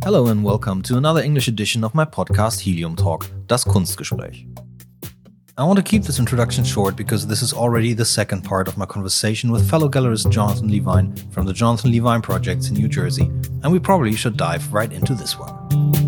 Hello and welcome to another English edition of my podcast Helium Talk, Das Kunstgespräch. I want to keep this introduction short because this is already the second part of my conversation with fellow gallerist Jonathan Levine from the Jonathan Levine Projects in New Jersey, and we probably should dive right into this one.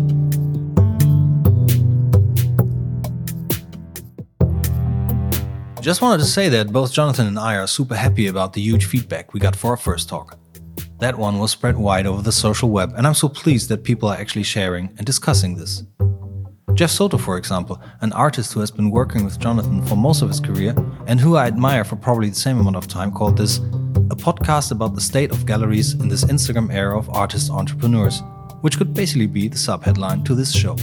Just wanted to say that both Jonathan and I are super happy about the huge feedback we got for our first talk. That one was spread wide over the social web, and I'm so pleased that people are actually sharing and discussing this. Jeff Soto, for example, an artist who has been working with Jonathan for most of his career and who I admire for probably the same amount of time, called this a podcast about the state of galleries in this Instagram era of artist entrepreneurs, which could basically be the subheadline to this show.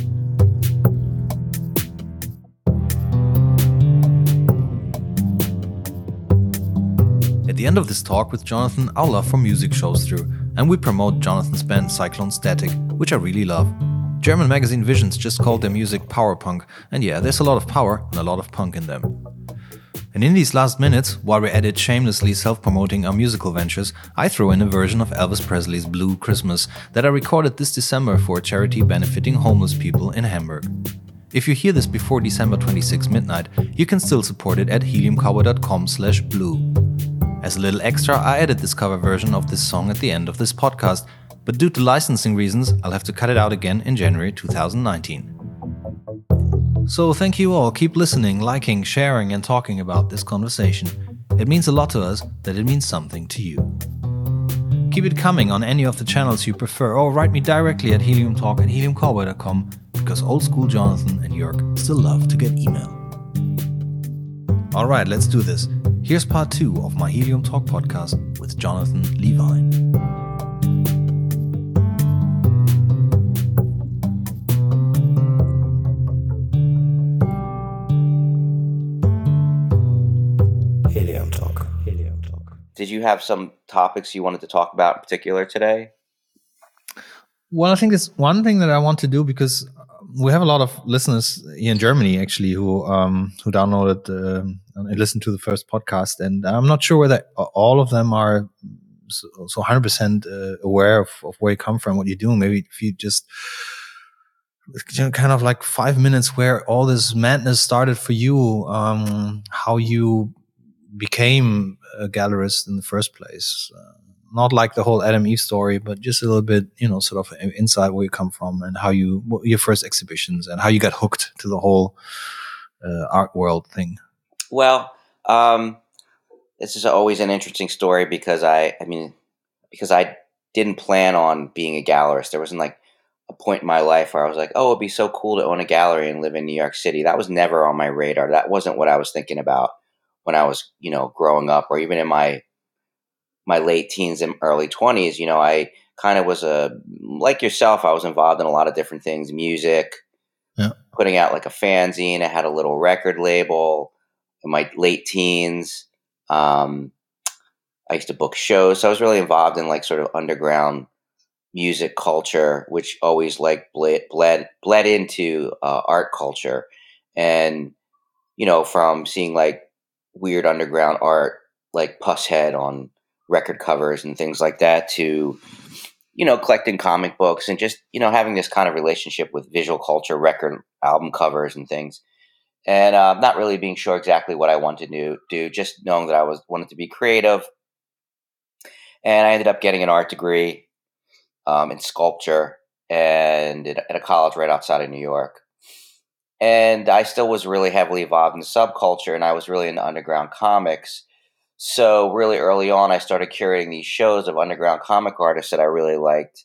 At the end of this talk with Jonathan, our love for music shows through, and we promote Jonathan's band Cyclone Static, which I really love. German magazine Visions just called their music power punk, and yeah, there's a lot of power and a lot of punk in them. And in these last minutes, while we're at it shamelessly self-promoting our musical ventures, I throw in a version of Elvis Presley's Blue Christmas that I recorded this December for a charity benefiting homeless people in Hamburg. If you hear this before December 26 midnight, you can still support it at heliumcowboy.com/blue. As a little extra, I added this cover version of this song at the end of this podcast, but due to licensing reasons, I'll have to cut it out again in January 2019. So thank you all, keep listening, liking, sharing and talking about this conversation. It means a lot to us that it means something to you. Keep it coming on any of the channels you prefer, or write me directly at heliumtalk@heliumcowboy.com, because old school Jonathan and Jörg still love to get email. Alright, let's do this. Here's part 2 of my Helium Talk podcast with Jonathan Levine. Helium Talk. Did you have some topics you wanted to talk about in particular today? Well, I think it's one thing that I want to do, because we have a lot of listeners here in Germany actually who downloaded and listened to the first podcast, and I'm not sure whether all of them are so 100% aware of where you come from, what you're doing. Maybe if you just kind of like 5 minutes where all this madness started for you, how you became a gallerist in the first place. Not like the whole Adam Eve story, but just a little bit, sort of inside where you come from and how your first exhibitions and how you got hooked to the whole art world thing. Well, this is always an interesting story because I didn't plan on being a gallerist. There wasn't like a point in my life where I was like, oh, it'd be so cool to own a gallery and live in New York City. That was never on my radar. That wasn't what I was thinking about when I was, growing up, or even in my late teens and early 20s. I kind of was like yourself, I was involved in a lot of different things, music, putting out like a fanzine. I had a little record label in my late teens. I used to book shows. So I was really involved in like sort of underground music culture, which always like bled into art culture. And, from seeing like weird underground art, like Pusshead on record covers and things like that, to, collecting comic books and just, having this kind of relationship with visual culture, record album covers and things. And not really being sure exactly what I wanted to do, just knowing that I wanted to be creative. And I ended up getting an art degree in sculpture and at a college right outside of New York. And I still was really heavily involved in subculture, and I was really into underground comics. So really early on, I started curating these shows of underground comic artists that I really liked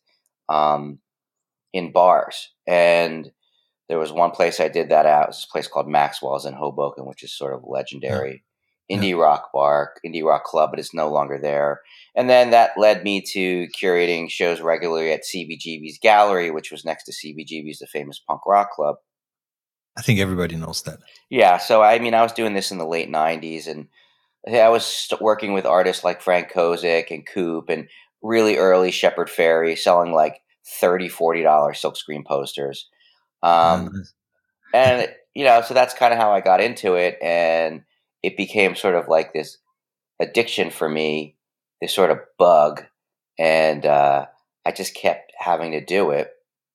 in bars. And there was one place I did that at. It was this place called Maxwell's in Hoboken, which is sort of legendary indie rock bar, indie rock club, but it's no longer there. And then that led me to curating shows regularly at CBGB's Gallery, which was next to CBGB's, the famous punk rock club. I think everybody knows that. Yeah. So, I was doing this in the late 90s, and I was working with artists like Frank Kozik and Coop and really early Shepard Fairey, selling like $30, $40 silkscreen posters. Nice. And, so that's kind of how I got into it. And it became sort of like this addiction for me, this sort of bug. And I just kept having to do it.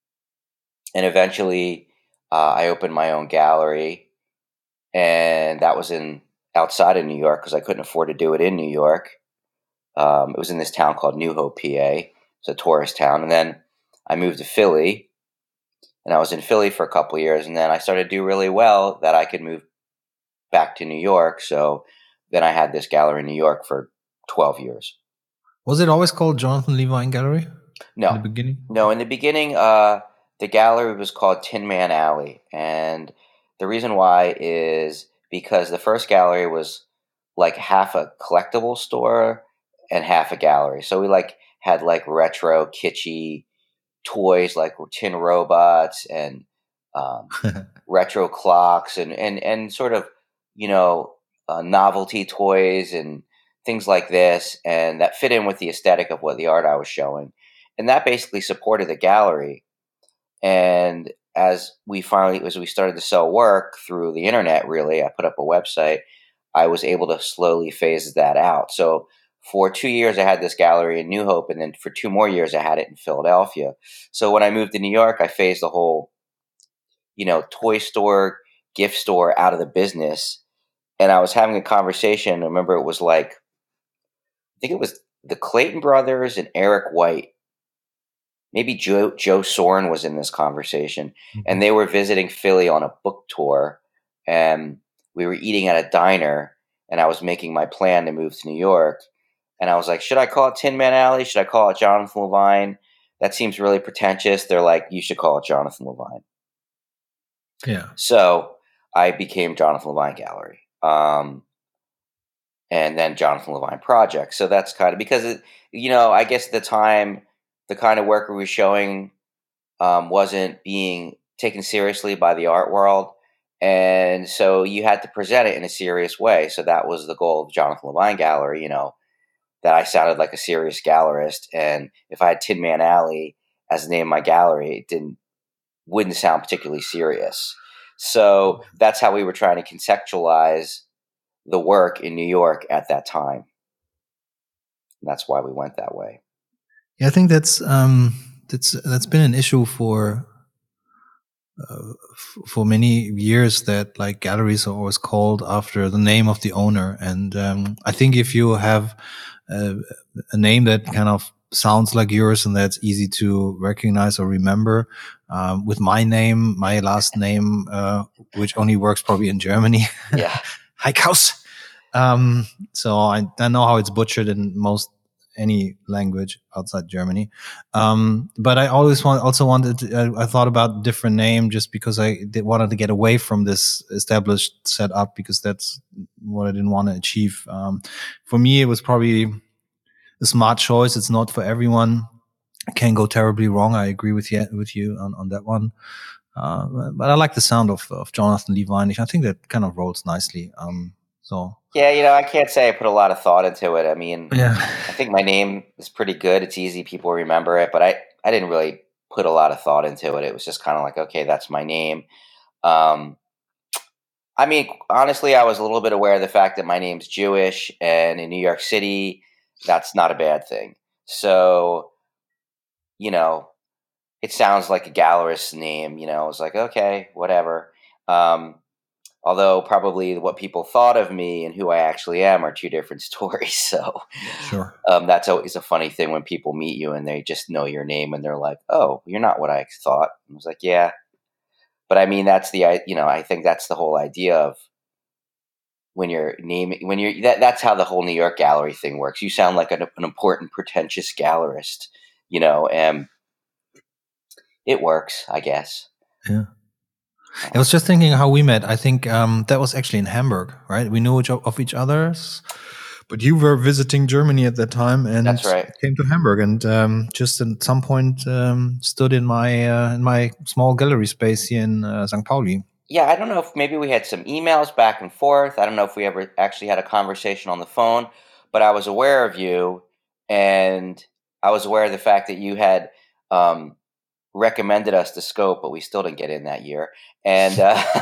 And eventually, I opened my own gallery, and that was in outside of New York because I couldn't afford to do it in New York. It was in this town called New Hope, PA. It's a tourist town. And then I moved to Philly, and I was in Philly for a couple of years, and then I started to do really well that I could move back to New York. So then I had this gallery in New York for 12 years. Was it always called Jonathan Levine Gallery in the No, beginning? no. In the beginning, the gallery was called Tin Man Alley, and the reason why is because the first gallery was like half a collectible store and half a gallery. So we like had like retro, kitschy toys like tin robots and um, retro clocks and sort of you know novelty toys and things like this, and that fit in with the aesthetic of what the art I was showing, and that basically supported the gallery. And as we started to sell work through the internet, really, I put up a website. I was able to slowly phase that out. So for 2 years, I had this gallery in New Hope, and then for 2 more years, I had it in Philadelphia. So when I moved to New York, I phased the whole, toy store, gift store out of the business. And I was having a conversation. I remember it was like, I think it was the Clayton brothers and Eric White. Maybe Joe Soren was in this conversation, and Mhm. they were visiting Philly on a book tour, and we were eating at a diner, and I was making my plan to move to New York, and I was like, should I call it Tin Man Alley? Should I call it Jonathan Levine? That seems really pretentious. They're like, you should call it Jonathan Levine. Yeah. So I became Jonathan Levine Gallery, and then Jonathan Levine Project. So that's kind of because I guess at the time, the kind of work we were showing wasn't being taken seriously by the art world. And so you had to present it in a serious way. So that was the goal of Jonathan Levine Gallery, that I sounded like a serious gallerist. And if I had Tin Man Alley as the name of my gallery, wouldn't sound particularly serious. So that's how we were trying to conceptualize the work in New York at that time. And that's why we went that way. Yeah, I think that's been an issue for many years, that like galleries are always called after the name of the owner. And I think if you have a, a name that kind of sounds like yours and that's easy to recognize or remember, with my name, my last name, which only works probably in Germany, Yeah. Heikhaus. So I know how it's butchered in most any language outside Germany. But I always I thought about different name just because wanted to get away from this established setup, because that's what I didn't want to achieve. For me, it was probably a smart choice. It's not for everyone. It can go terribly wrong. I agree with you on that one. But I like the sound of Jonathan Levine. I think that kind of rolls nicely. So Yeah, I can't say I put a lot of thought into it. I mean, yeah. I think my name is pretty good. It's easy, people remember it, but I didn't really put a lot of thought into it. It was just kind of like, okay, that's my name. Um, I mean, honestly, I was a little bit aware of the fact that my name's Jewish, and in New York City, that's not a bad thing. So, you know, it sounds like a gallerist's name. I was like, okay, whatever. Um, Although probably what people thought of me and who I actually am are two different stories. So Sure. that's always a funny thing when people meet you and they just know your name and they're like, "Oh, you're not what I thought." I was like, "Yeah," but I mean, I think that's the whole idea of that's how the whole New York gallery thing works. You sound like an important, pretentious gallerist, and it works, I guess. Yeah. I was just thinking how we met. I think that was actually in Hamburg, right? We knew of each other's, but you were visiting Germany at that time and That's right. came to Hamburg, and just at some point stood in my small gallery space here in St. Pauli. Yeah, I don't know if maybe we had some emails back and forth. I don't know if we ever actually had a conversation on the phone, but I was aware of you, and I was aware of the fact that you had um, recommended us to Scope, but we still didn't get in that year. And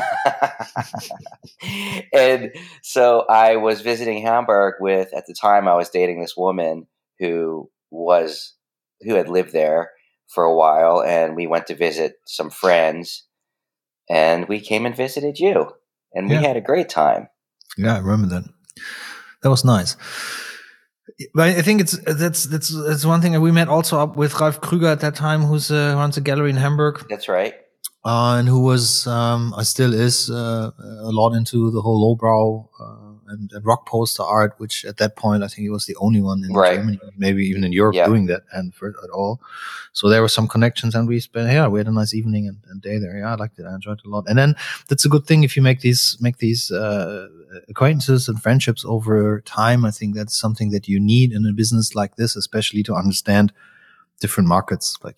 and so I was visiting Hamburg at the time I was dating this woman who had lived there for a while, and we went to visit some friends, and we came and visited you, and we had a great time. Yeah, I remember that. That was nice. But I think that's one thing. We met also up with Ralf Krüger at that time, who's runs a gallery in Hamburg. That's right. And who was, still is, a lot into the whole lowbrow and rock poster art, which at that point I think he was the only one in Germany, maybe even in Europe, doing that and for at all. So there were some connections, and we had a nice evening and day there. Yeah, I liked it. I enjoyed it a lot. And then that's a good thing if you make these acquaintances and friendships over time. I think that's something that you need in a business like this, especially to understand different markets. Like,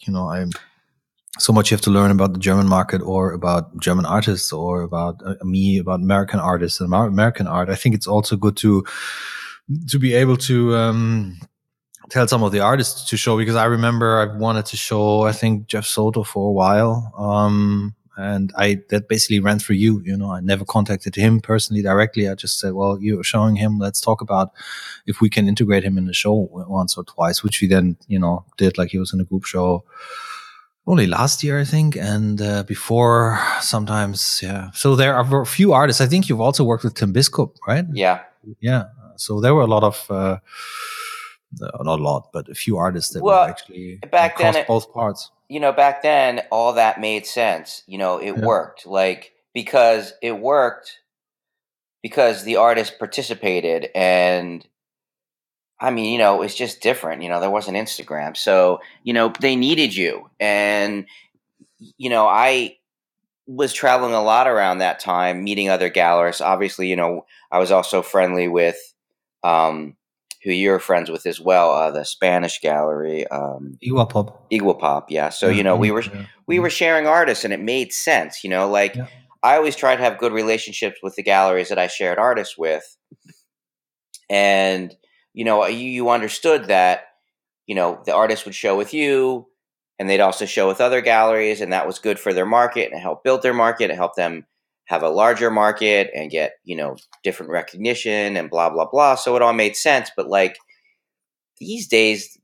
so much you have to learn about the German market, or about German artists, or about about American artists and American art. I think it's also good to be able to tell some of the artists to show, because I remember I wanted to show, I think, Jeff Soto for a while. And that basically ran through you, I never contacted him personally directly. I just said, well, you're showing him, let's talk about if we can integrate him in the show once or twice, which we then, did. Like, he was in a group show only last year, I think, and before sometimes, yeah. So there are a few artists. I think you've also worked with Tim Biskup, right? Yeah. So there were a lot of, not a lot, but a few artists that were actually back then both parts. Back then, all that made sense. It worked, because it worked because the artist participated, and I mean, it's just different. There wasn't Instagram. So, they needed you. And, I was traveling a lot around that time, meeting other gallerists. Obviously, I was also friendly with who you're friends with as well, the Spanish gallery. Iguapop, yeah. So, we were sharing artists, and it made sense, I always try to have good relationships with the galleries that I shared artists with. And you understood that, the artist would show with you, and they'd also show with other galleries, and that was good for their market, and it helped build their market, and helped them have a larger market and get, different recognition and blah, blah, blah. So it all made sense. But these days,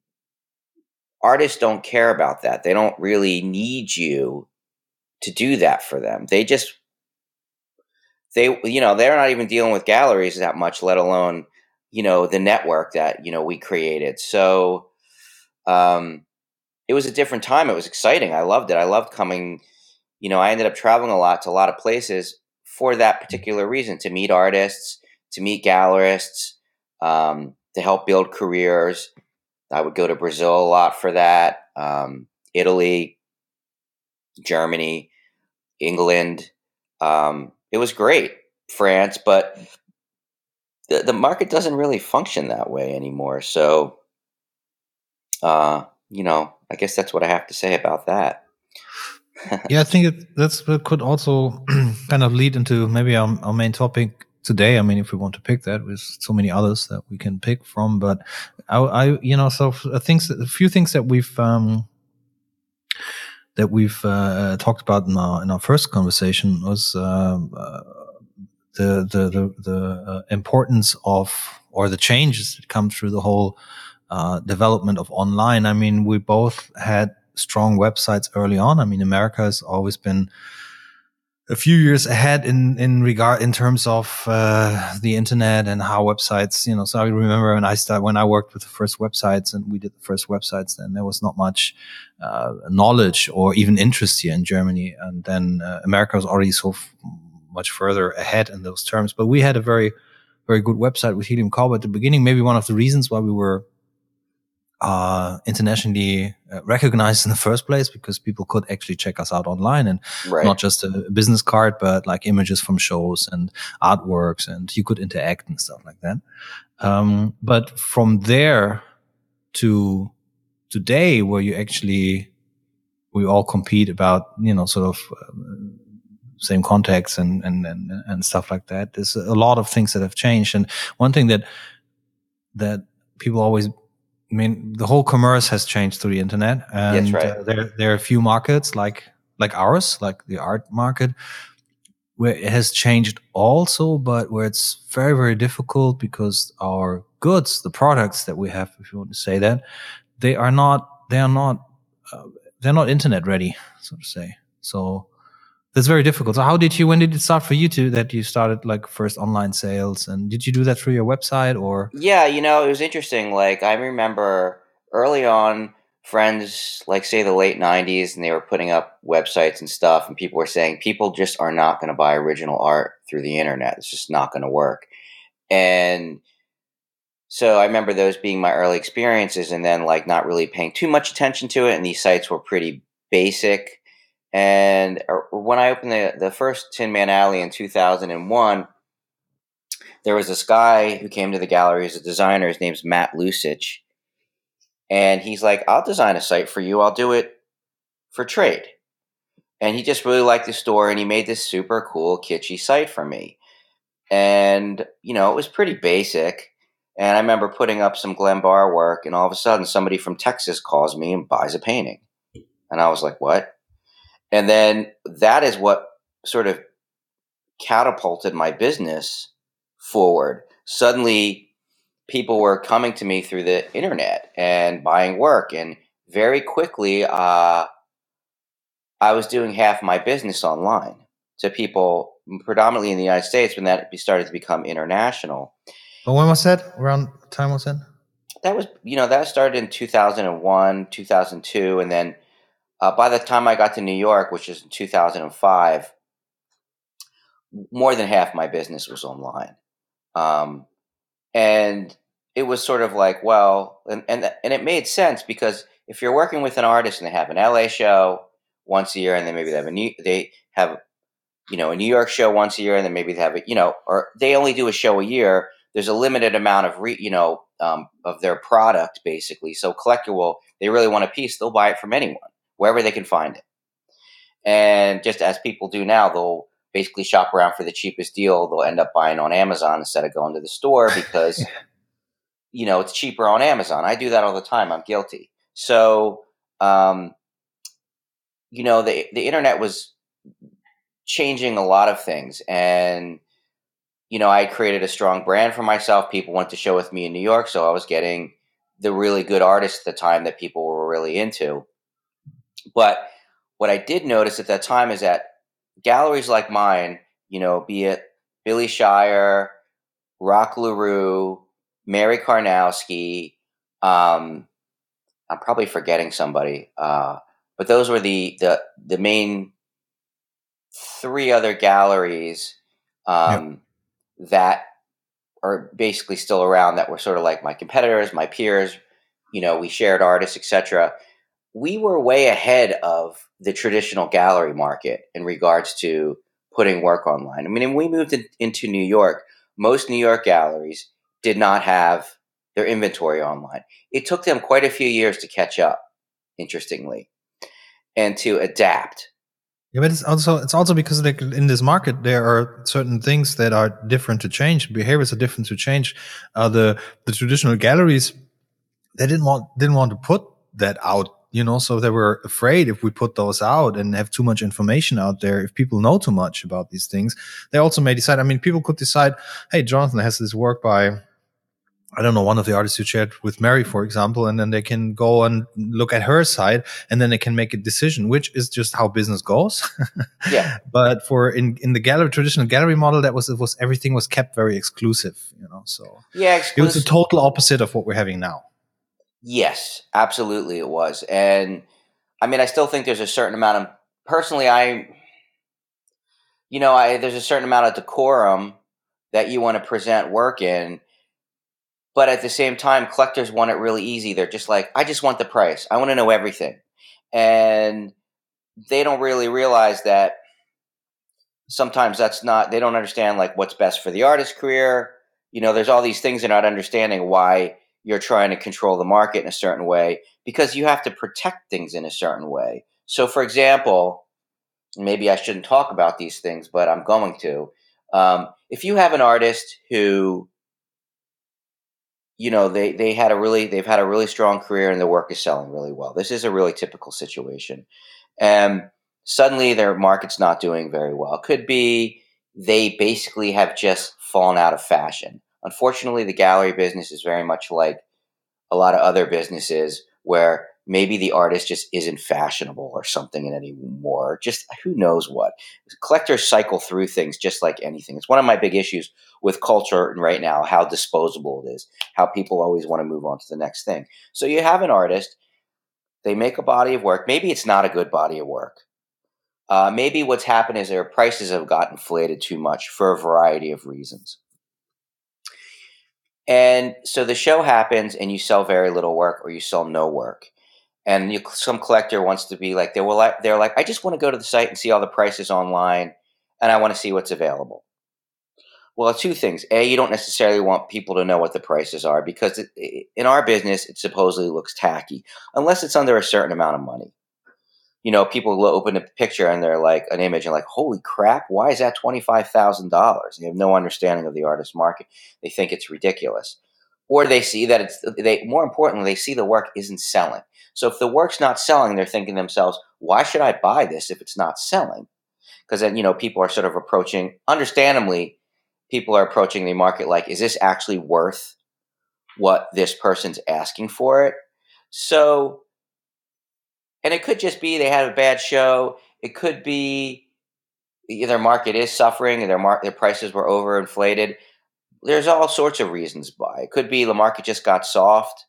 artists don't care about that. They don't really need you to do that for them. They're not even dealing with galleries that much, let alone, the network that, we created. So, it was a different time. It was exciting. I loved it. I loved coming, I ended up traveling a lot to a lot of places for that particular reason, to meet artists, to meet gallerists, to help build careers. I would go to Brazil a lot for that. Italy, Germany, England. It was great. France, but the market doesn't really function that way anymore. So, I guess that's what I have to say about that. Yeah, I think that could also kind of lead into maybe our main topic today. I mean, if we want to pick that, with so many others that we can pick from, but a few things that we've talked about in our first conversation was the importance of, or the changes that come through the whole development of online. I mean, we both had strong websites early on. I mean, America has always been a few years ahead in terms of the internet and how websites, so I remember when I worked with the first websites, and we did the first websites, then there was not much knowledge or even interest here in Germany. And then America was already so much further ahead in those terms. But we had a very, very good website with Helium Cowboy at the beginning. Maybe one of the reasons why we were internationally recognized in the first place, because people could actually check us out online, and not just a business card, but like images from shows and artworks, and you could interact and stuff like that. But from there to today, where we all compete about, sort of same contacts and stuff like that. There's a lot of things that have changed. And one thing that people always, I mean, the whole commerce has changed through the internet, and there are a few markets like ours, like the art market, where it has changed also, but where it's very, very difficult, because our goods, the products that we have, if you want to say that, they are not they're not internet ready, so to say. So that's very difficult. So when did it start for you that you started like first online sales, and did you do that through your website or? Yeah, it was interesting. Like, I remember early on, friends, like, say, the late 90s, and they were putting up websites and stuff, and people were saying people just are not going to buy original art through the internet. It's just not going to work. And so I remember those being my early experiences, and then, like, not really paying too much attention to it. And these sites were pretty basic. And when I opened the first Tin Man Alley in 2001, there was this guy who came to the gallery as a designer. His name's Matt Lusich. And he's like, I'll design a site for you. I'll do it for trade. And he just really liked the store, and he made this super cool, kitschy site for me. And, it was pretty basic. And I remember putting up some Glen Bar work, and all of a sudden somebody from Texas calls me and buys a painting. And I was like, what? And then that is what sort of catapulted my business forward. Suddenly, people were coming to me through the internet and buying work. And very quickly, I was doing half my business online to people predominantly in the United States when that started to become international. But when was that? Around time was that? That was, that started in 2001, 2002. And then by the time I got to New York, which is in 2005, more than half my business was online. And it was sort of like, well, and it made sense, because if you're working with an artist and they have an LA show once a year, and then maybe they have a New York show once a year, and then maybe they have or they only do a show a year. There's a limited amount of of their product, basically. So collector they really want a piece, they'll buy it from anyone, wherever they can find it. And just as people do now, they'll basically shop around for the cheapest deal. They'll end up buying on Amazon instead of going to the store, because it's cheaper on Amazon. I do that all the time. I'm guilty. So the internet was changing a lot of things. And I created a strong brand for myself. People went to show with me in New York, so I was getting the really good artists at the time that people were really into. But what I did notice at that time is that galleries like mine, be it Billy Shire, Rock LaRue, Mary Karnowski, I'm probably forgetting somebody, but those were the main three other galleries that are basically still around, that were sort of like my competitors, my peers. We shared artists, etc. We were way ahead of the traditional gallery market in regards to putting work online. I mean, when we moved into New York, most New York galleries did not have their inventory online. It took them quite a few years to catch up, interestingly, and to adapt. Yeah, but it's also because like in this market there are certain things that are different to change. Behaviors are different to change. The traditional galleries, they didn't want to put that out, so they were afraid if we put those out and have too much information out there, if people know too much about these things, they also may decide. I mean, people could decide, hey, Jonathan has this work by, I don't know, one of the artists you shared with Mary, for example, and then they can go and look at her side, and then they can make a decision, which is just how business goes. Yeah. But in the traditional gallery model, it was everything was kept very exclusive, So Yeah, it was the total opposite of what we're having now. Yes, absolutely it was. And I mean, I still think there's a certain amount of, personally, there's a certain amount of decorum that you want to present work in. But at the same time, collectors want it really easy. They're just like, I just want the price. I want to know everything. And they don't really realize that sometimes they don't understand like what's best for the artist's career. There's all these things they're not understanding, why you're trying to control the market in a certain way, because you have to protect things in a certain way. So, for example, maybe I shouldn't talk about these things, but I'm going to. If you have an artist who, they've had a really strong career and their work is selling really well. This is a really typical situation. And suddenly their market's not doing very well. It could be they basically have just fallen out of fashion. Unfortunately, the gallery business is very much like a lot of other businesses, where maybe the artist just isn't fashionable or something anymore. Just who knows what. Collectors cycle through things just like anything. It's one of my big issues with culture right now, how disposable it is, how people always want to move on to the next thing. So you have an artist, they make a body of work. Maybe it's not a good body of work. Maybe what's happened is their prices have got inflated too much for a variety of reasons. And so the show happens and you sell very little work or you sell no work. And some collector wants to be like, they're like, I just want to go to the site and see all the prices online and I want to see what's available. Well, two things. A, you don't necessarily want people to know what the prices are because in our business, it supposedly looks tacky unless it's under a certain amount of money. People will open a picture and they're like an image and like, holy crap, why is that $25,000? They have no understanding of the artist market. They think it's ridiculous. Or they see that more importantly, they see the work isn't selling. So if the work's not selling, they're thinking to themselves, why should I buy this if it's not selling? Because then, people are sort of understandably, people are approaching the market like, is this actually worth what this person's asking for it? So, and it could just be they had a bad show. It could be their market is suffering and their prices were overinflated. There's all sorts of reasons why. It could be the market just got soft.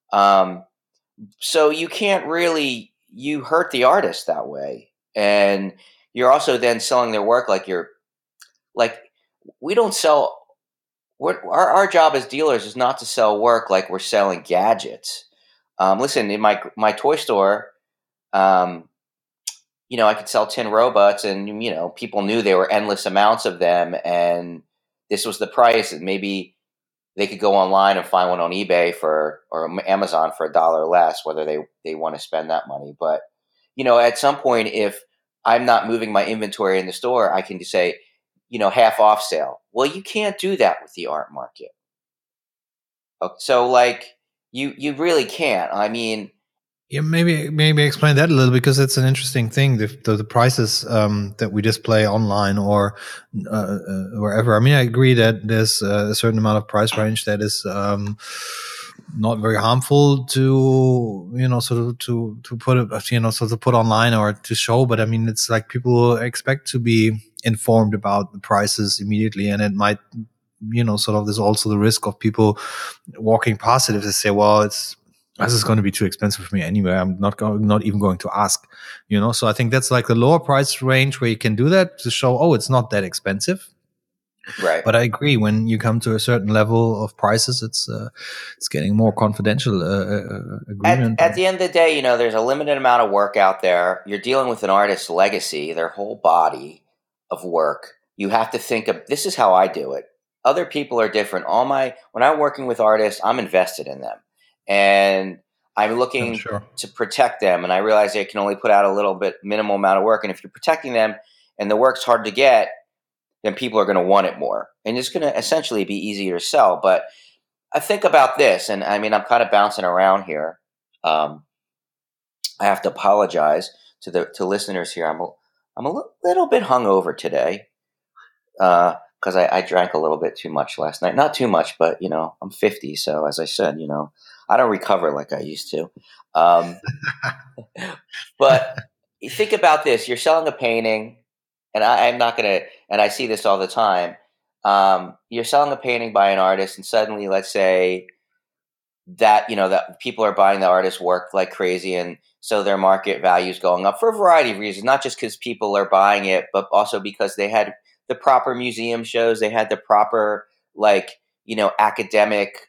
So you can't really, you hurt the artist that way. And you're also then selling their work like we don't sell, our job as dealers is not to sell work like we're selling gadgets. Listen, in my toy store, I could sell 10 robots and, people knew there were endless amounts of them and this was the price. And maybe they could go online and find one on eBay or Amazon for $1 less, whether they want to spend that money. But, at some point, if I'm not moving my inventory in the store, I can just say, half off sale. Well, you can't do that with the art market. So like you really can't. I mean, yeah, maybe explain that a little because it's an interesting thing. The prices that we display online or wherever. I mean, I agree that there's a certain amount of price range that is not very harmful to sort of to put it sort of put online or to show. But I mean, it's like people expect to be informed about the prices immediately, and it might sort of there's also the risk of people walking past it if they say, well, this is going to be too expensive for me anyway. I'm not even going to ask, So I think that's like the lower price range where you can do that to show, oh, it's not that expensive. right. But I agree, when you come to a certain level of prices, it's getting more confidential agreement. At the end of the day, there's a limited amount of work out there. You're dealing with an artist's legacy, their whole body of work. You have to think of, this is how I do it. Other people are different. When I'm working with artists, I'm invested in them. And I'm looking Sure. to protect them. And I realize they can only put out a little bit minimal amount of work. And if you're protecting them and the work's hard to get, then people are going to want it more. And it's going to essentially be easier to sell. But I think about this, and I mean, I'm kind of bouncing around here. I have to apologize to listeners here. I'm a little bit hungover today because I drank a little bit too much last night. Not too much, but I'm 50, so as I said, I don't recover like I used to. But you think about this: you're selling a painting, and I'm not gonna. And I see this all the time. You're selling a painting by an artist, and suddenly, let's say that that people are buying the artist's work like crazy, and so their market value is going up for a variety of reasons, not just because people are buying it, but also because they had the proper museum shows, they had the proper academic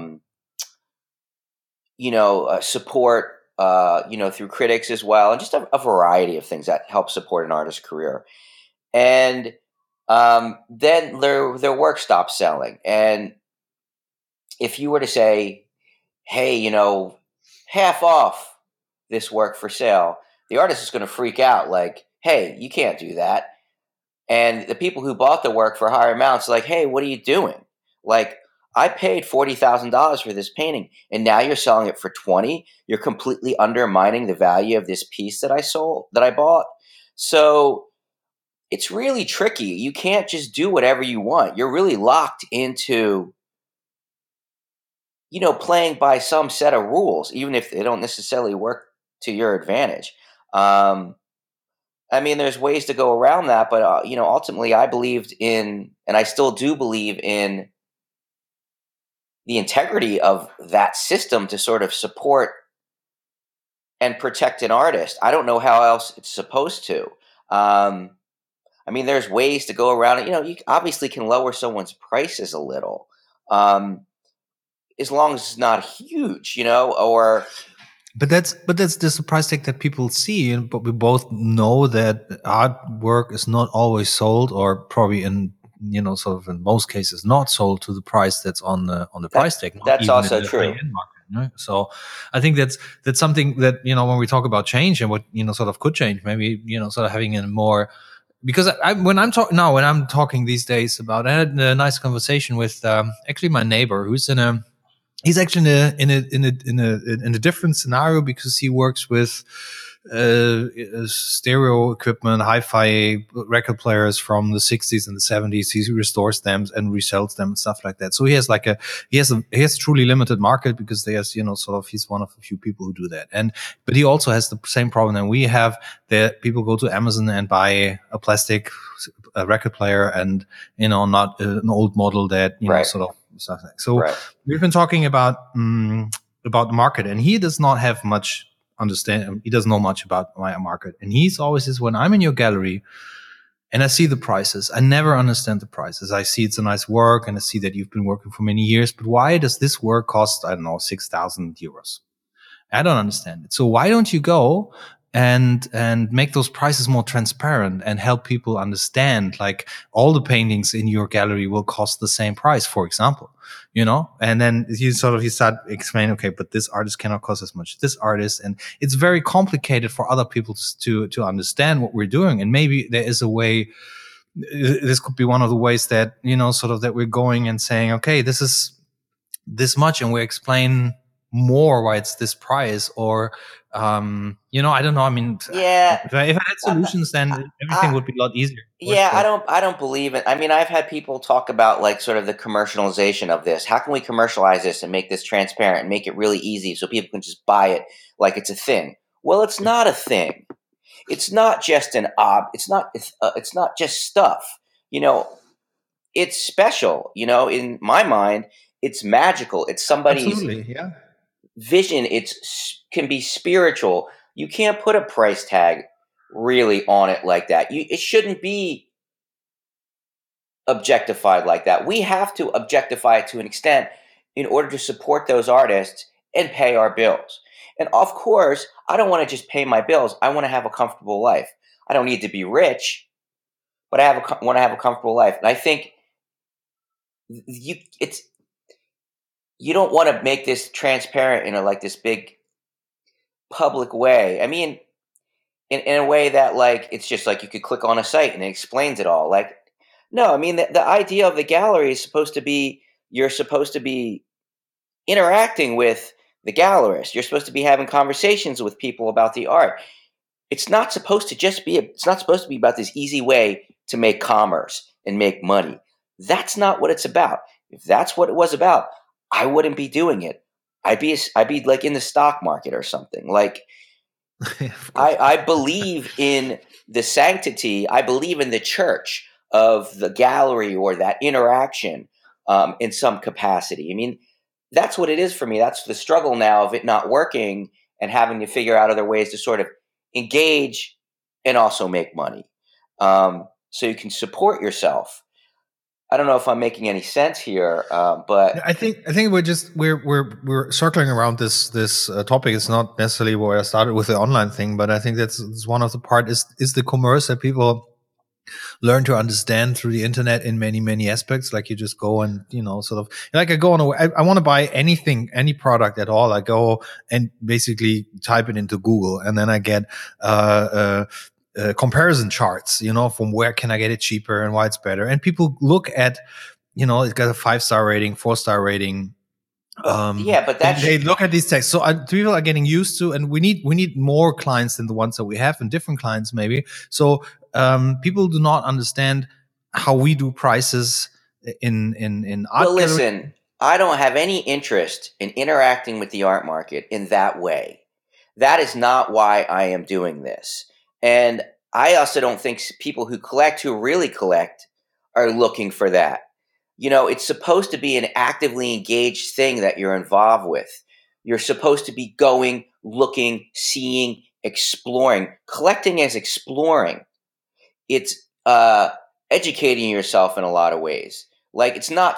support through critics as well, and just a variety of things that help support an artist's career. And then their work stops selling, and if you were to say, hey, half off this work for sale, the artist is going to freak out like, hey, you can't do that. And the people who bought the work for higher amounts, like, hey, what are you doing? Like, I paid $40,000 for this painting, and now you're selling it for 20. You're completely undermining the value of this piece that I bought. So it's really tricky. You can't just do whatever you want. You're really locked into playing by some set of rules, even if they don't necessarily work to your advantage. Um, I mean, there's ways to go around that, but ultimately, I believed in, and I still do believe in the integrity of that system to sort of support and protect an artist. I don't know how else it's supposed to. Um, I mean, there's ways to go around it. You obviously can lower someone's prices a little, um, as long as it's not huge, or But that's the price tag that people see, but we both know that artwork is not always sold, or probably in sort of in most cases not sold to the price that's on the price that tag, not that's even in also the high true. end market. So I think that's something that when we talk about change and what sort of could change, maybe sort of having a more, because when I'm talking these days about, I had a nice conversation with actually my neighbor who's in a he's actually in a different scenario, because he works with stereo equipment, hi-fi record players from the 60s and the 70s. He restores them and resells them and stuff like that. So he has he has a truly limited market, because there's sort of, he's one of a few people who do that. But he also has the same problem that we have, that people go to Amazon and buy a plastic record player, and not an old model that Right. sort of stuff like. So Right. we've been talking about the market, and he does not have much understand. He doesn't know much about my market, and he's always says, when I'm in your gallery and I see the prices, I never understand the prices. I see it's a nice work, and I see that you've been working for many years, but why does this work cost, I don't know, 6,000 euros? I don't understand it. So why don't you go and make those prices more transparent and help people understand, like, all the paintings in your gallery will cost the same price, for example, and then you start explaining, okay, but this artist cannot cost as much, this artist, and it's very complicated for other people to understand what we're doing. And maybe there is a way, this could be one of the ways that, sort of, that we're going and saying, okay, this is this much, and we explain more why it's this price, or I don't know. I mean, Yeah. if I had solutions, then everything I, would be a lot easier, of course. yeah, I But don't I don't believe it. I mean, I've had people talk about like sort of the commercialization of this. How can we commercialize this and make this transparent and make it really easy so people can just buy it like it's a thing? Well, it's not a thing. It's not just it's not just stuff. You know, it's special, in my mind, it's magical. It's somebody's absolutely, yeah. vision. It's can be spiritual. You can't put a price tag really on it like that. It shouldn't be objectified like that. We have to objectify it to an extent in order to support those artists and pay our bills. And of course, I don't want to just pay my bills. I want to have a comfortable life. I don't need to be rich, but want to have a comfortable life. And I think it's you don't want to make this transparent in like this big public way. I mean, in a way that like it's just like you could click on a site and it explains it all. Like, no, I mean the idea of the gallery is supposed to be you're supposed to be interacting with the gallerist. You're supposed to be having conversations with people about the art. It's not supposed to just be it's not supposed to be about this easy way to make commerce and make money. That's not what it's about. If that's what it was about, I wouldn't be doing it. I'd be like in the stock market or something. Like Of course. I believe in the sanctity. I believe in the church of the gallery or that interaction in some capacity. I mean, that's what it is for me. That's the struggle now of it not working and having to figure out other ways to sort of engage and also make money, so you can support yourself. I don't know if I'm making any sense here, but I think we're circling around this topic. It's not necessarily where I started with the online thing, but I think that's one of the part is the commerce that people learn to understand through the internet in many aspects. Like, you just go and sort of, like, I go on I want to buy anything, any product at all. I go and basically type it into Google, and then I get comparison charts, from where can I get it cheaper and why it's better. And people look at, it's got a 5-star rating, 4-star rating. yeah, but They look at these texts. So people are getting used to, and we need more clients than the ones that we have, and different clients maybe. So people do not understand how we do prices in art well, gallery. listen. I don't have any interest in interacting with the art market in that way. That is not why I am doing this. And I also don't think people who collect, who really collect, are looking for that. You know, it's supposed to be an actively engaged thing that you're involved with. You're supposed to be going, looking, seeing, exploring. Collecting is exploring. It's educating yourself in a lot of ways. Like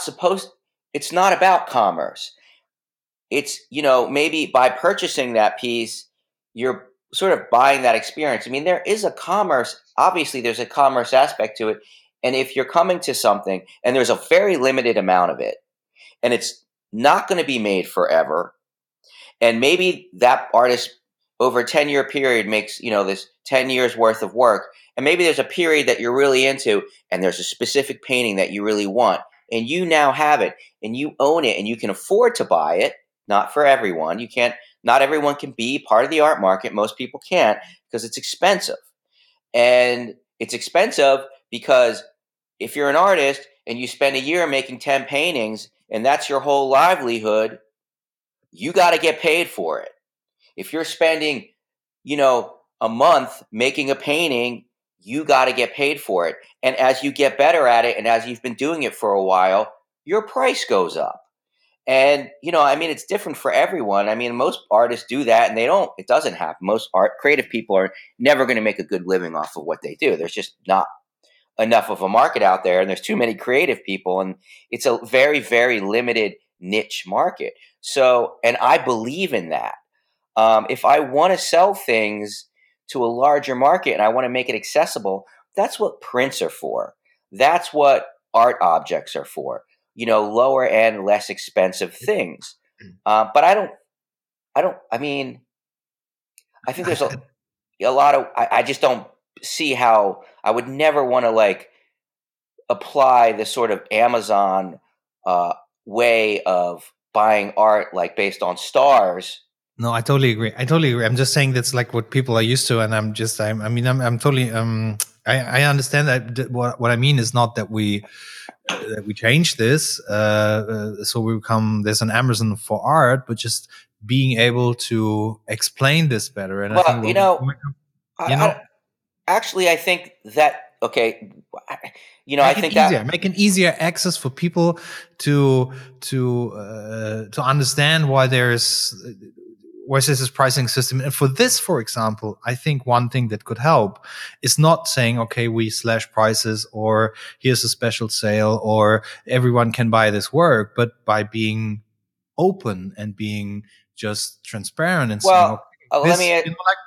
it's not about commerce. It's, you know, maybe by purchasing that piece, you're sort of buying that experience. I mean, there is a commerce, obviously, there's a commerce aspect to it. And if you're coming to something and there's a very limited amount of it, and it's not going to be made forever, and maybe that artist over a 10-year period makes, you know, this 10 years worth of work, and maybe there's a period that you're really into and there's a specific painting that you really want, and you now have it and you own it and you can afford to buy it. Not for everyone. You can't, not everyone can be part of the art market. Most people can't because it's expensive. And it's expensive because if you're an artist and you spend a year making 10 paintings and that's your whole livelihood, you got to get paid for it. If you're spending, you know, a month making a painting, you got to get paid for it. And as you get better at it and as you've been doing it for a while, your price goes up. And, you know, I mean, it's different for everyone. I mean, most artists do that and it doesn't happen. Most creative people are never going to make a good living off of what they do. There's just not enough of a market out there and there's too many creative people and it's a very, very limited niche market. So, and I believe in that. If I want to sell things to a larger market and I want to make it accessible, that's what prints are for. That's what art objects are for. You know, lower end, less expensive things. But I mean, I think there's a lot of, I just don't see how I would never want to like apply this sort of Amazon way of buying art, like based on stars. No, I totally agree. I totally agree. I'm just saying that's like what people are used to, and I'm totally. I understand that. What I mean is not that we change this, so we become there's an Amazon for art, but just being able to explain this better. And Well, I think, you know, you know, actually, I think that okay. You know, I make it think easier, that make an easier access for people to understand why there's this pricing system. And for this, for example, I think one thing that could help is not saying, okay, we slash prices or here's a special sale or everyone can buy this work, but by being open and being just transparent and saying, well, okay, let this, me.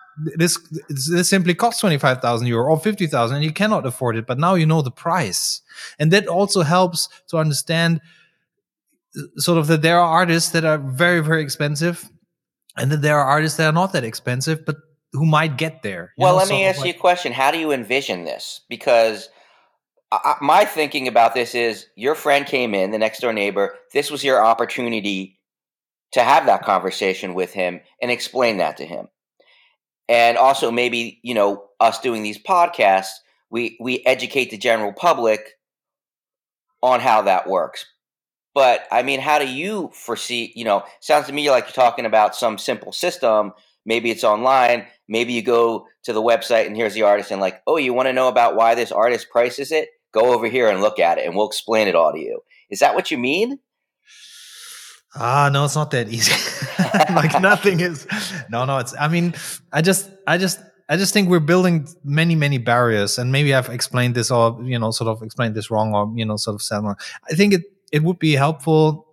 this simply costs 25,000 euro or 50,000 and you cannot afford it, but now you know the price. And that also helps to understand sort of that there are artists that are very, very expensive and then there are artists that are not that expensive, but who might get there. Well, let me ask you a question. How do you envision this? Because my thinking about this is your friend came in, the next door neighbor. This was your opportunity to have that conversation with him and explain that to him. And also maybe, you know, us doing these podcasts, we educate the general public on how that works. But I mean, how do you foresee, you know, sounds to me like you're talking about some simple system. Maybe it's online. Maybe you go to the website and here's the artist and like, oh, you want to know about why this artist prices it? Go over here and look at it and we'll explain it all to you. Is that what you mean? No, it's not that easy. Like nothing is. No. It's. I mean, I just think we're building many barriers, and maybe I've explained this or sort of explained this wrong or sort of said wrong. I think it would be helpful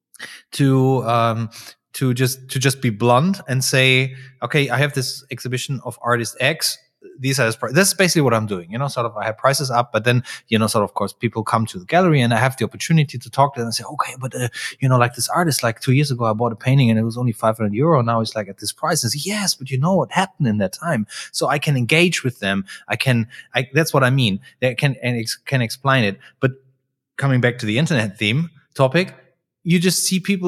to just be blunt and say, okay, I have this exhibition of artist X. These are this is basically what I'm doing. Sort of I have prices up, but then sort of course people come to the gallery and I have the opportunity to talk to them and say, okay, but like this artist, like 2 years ago I bought a painting and it was only 500 euro. Now it's like at this price. And say, yes, but you know what happened in that time, so I can engage with them. That's what I mean. They can explain it. But coming back to the internet theme topic, you just see people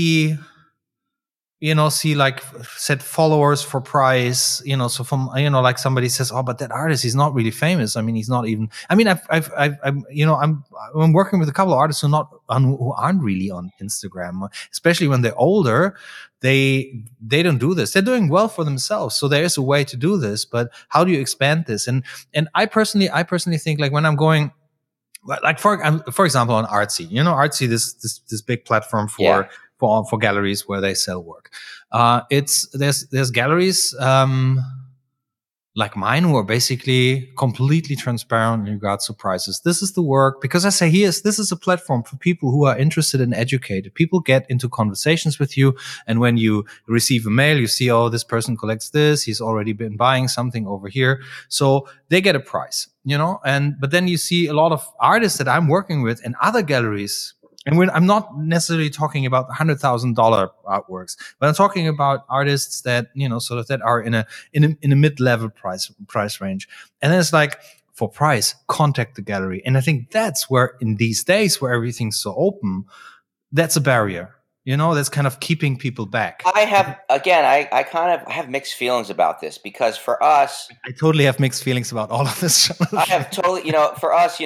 see like set followers for price, so from, like somebody says, oh, but that artist, he's not really famous. I mean, he's not even, I mean, I'm working with a couple of artists who aren't really on Instagram, especially when they're older. They don't do this. They're doing well for themselves. So there is a way to do this, but how do you expand this? And I personally think, like, when I'm going, like, for example, on Artsy, Artsy, this big platform for galleries where they sell work. There's galleries like mine who are basically completely transparent in regards to prices. This is the work, because I say this is a platform for people who are interested and educated. People get into conversations with you, and when you receive a mail, you see, oh, this person collects this. He's already been buying something over here, so they get a price, but then you see a lot of artists that I'm working with in other galleries. And I'm not necessarily talking about $100,000 artworks, but I'm talking about artists that, sort of that are in a mid-level price range. And then it's like, for price, contact the gallery. And I think that's where, in these days where everything's so open, that's a barrier. That's kind of keeping people back. I kind of have mixed feelings about this, because for us, I totally have mixed feelings about all of this. I have totally, for us,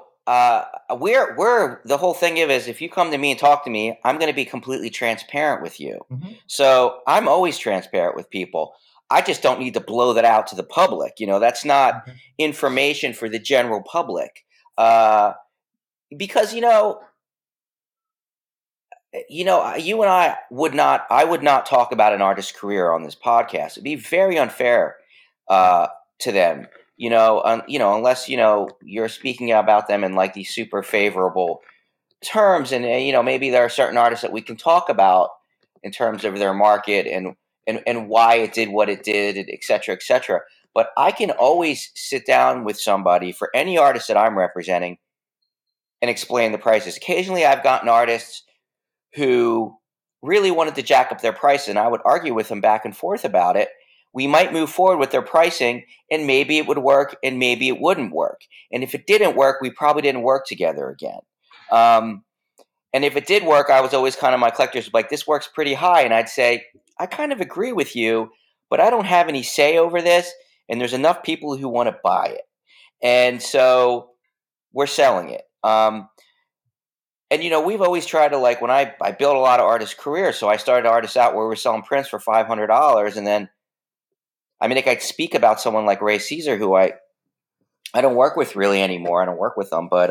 we're the whole thing is, if you come to me and talk to me, I'm going to be completely transparent with you. Mm-hmm. So I'm always transparent with people. I just don't need to blow that out to the public. That's not information for the general public. Because, you and I would not talk about an artist's career on this podcast. It'd be very unfair to them. Unless, you're speaking about them in like these super favorable terms, and, maybe there are certain artists that we can talk about in terms of their market and why it did what it did, et cetera, et cetera. But I can always sit down with somebody for any artist that I'm representing and explain the prices. Occasionally I've gotten artists who really wanted to jack up their prices, and I would argue with them back and forth about it. We might move forward with their pricing, and maybe it would work and maybe it wouldn't work. And if it didn't work, we probably didn't work together again. And if it did work, I was always kind of, my collectors like, this works pretty high. And I'd say, I kind of agree with you, but I don't have any say over this. And there's enough people who want to buy it. And so we're selling it. And, we've always tried to, like, when I built a lot of artists' careers. So I started artists out where we're selling prints for $500. And then, I could speak about someone like Ray Caesar, who I don't work with really anymore. I don't work with them. But,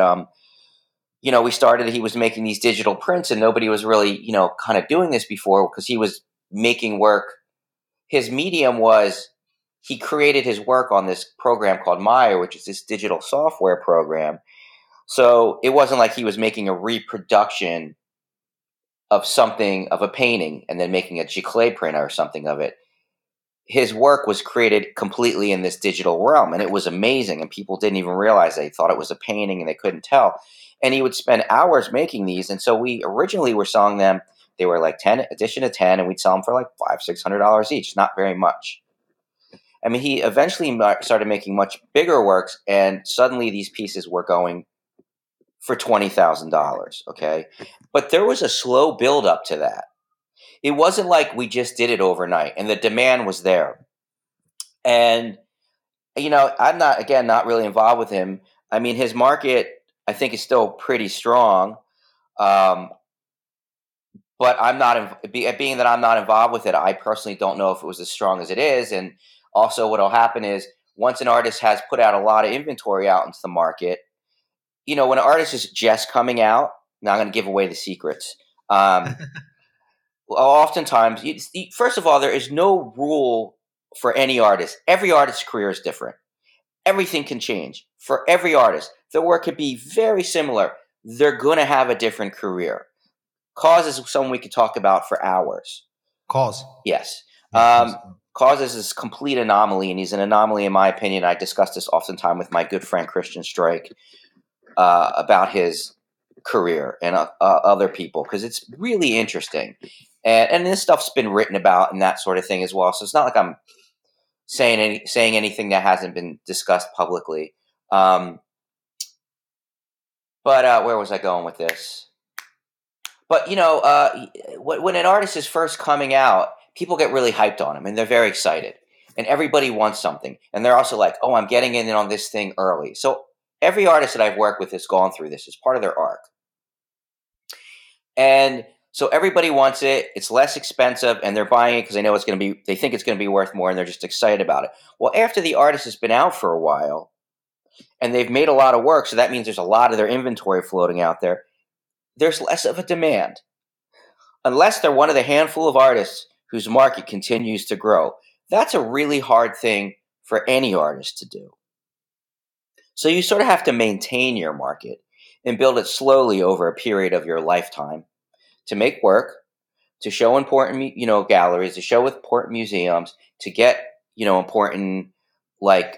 he was making these digital prints, and nobody was really, kind of doing this before, because he was making work. His medium was, he created his work on this program called Maya, which is this digital software program. So it wasn't like he was making a reproduction of something, of a painting, and then making a giclée print or something of it. His work was created completely in this digital realm, and it was amazing, and people didn't even realize. They thought it was a painting and they couldn't tell. And he would spend hours making these. And so we originally were selling them. They were like 10, edition of 10, and we'd sell them for like $500-$600 each. Not very much. He eventually started making much bigger works, and suddenly these pieces were going for $20,000. Okay. But there was a slow build up to that. It wasn't like we just did it overnight, and the demand was there. And, I'm not really involved with him. His market, I think, is still pretty strong. But I'm not, being that I'm not involved with it, I personally don't know if it was as strong as it is. And also what will happen is, once an artist has put out a lot of inventory out into the market, when an artist is just coming out, now I'm going to give away the secrets. Oftentimes, first of all, there is no rule for any artist. Every artist's career is different. Everything can change for every artist. Their work could be very similar. They're going to have a different career. Cause is someone we could talk about for hours. Cause? Yes. Cause is this complete anomaly, and he's an anomaly in my opinion. I discuss this oftentimes with my good friend Christian Strike about his career and other people, because it's really interesting. And this stuff's been written about and that sort of thing as well. So it's not like I'm saying anything that hasn't been discussed publicly. But where was I going with this? But, when an artist is first coming out, people get really hyped on him, and they're very excited. And everybody wants something. And they're also like, oh, I'm getting in on this thing early. So every artist that I've worked with has gone through this as part of their arc. And so everybody wants it. It's less expensive, and they're buying it because they know it's going to be. They think it's going to be worth more, and they're just excited about it. Well, after the artist has been out for a while, and they've made a lot of work, so that means there's a lot of their inventory floating out there. There's less of a demand, unless they're one of the handful of artists whose market continues to grow. That's a really hard thing for any artist to do. So you sort of have to maintain your market and build it slowly over a period of your lifetime to make work, to show important, galleries, to show important museums, to get, important, like,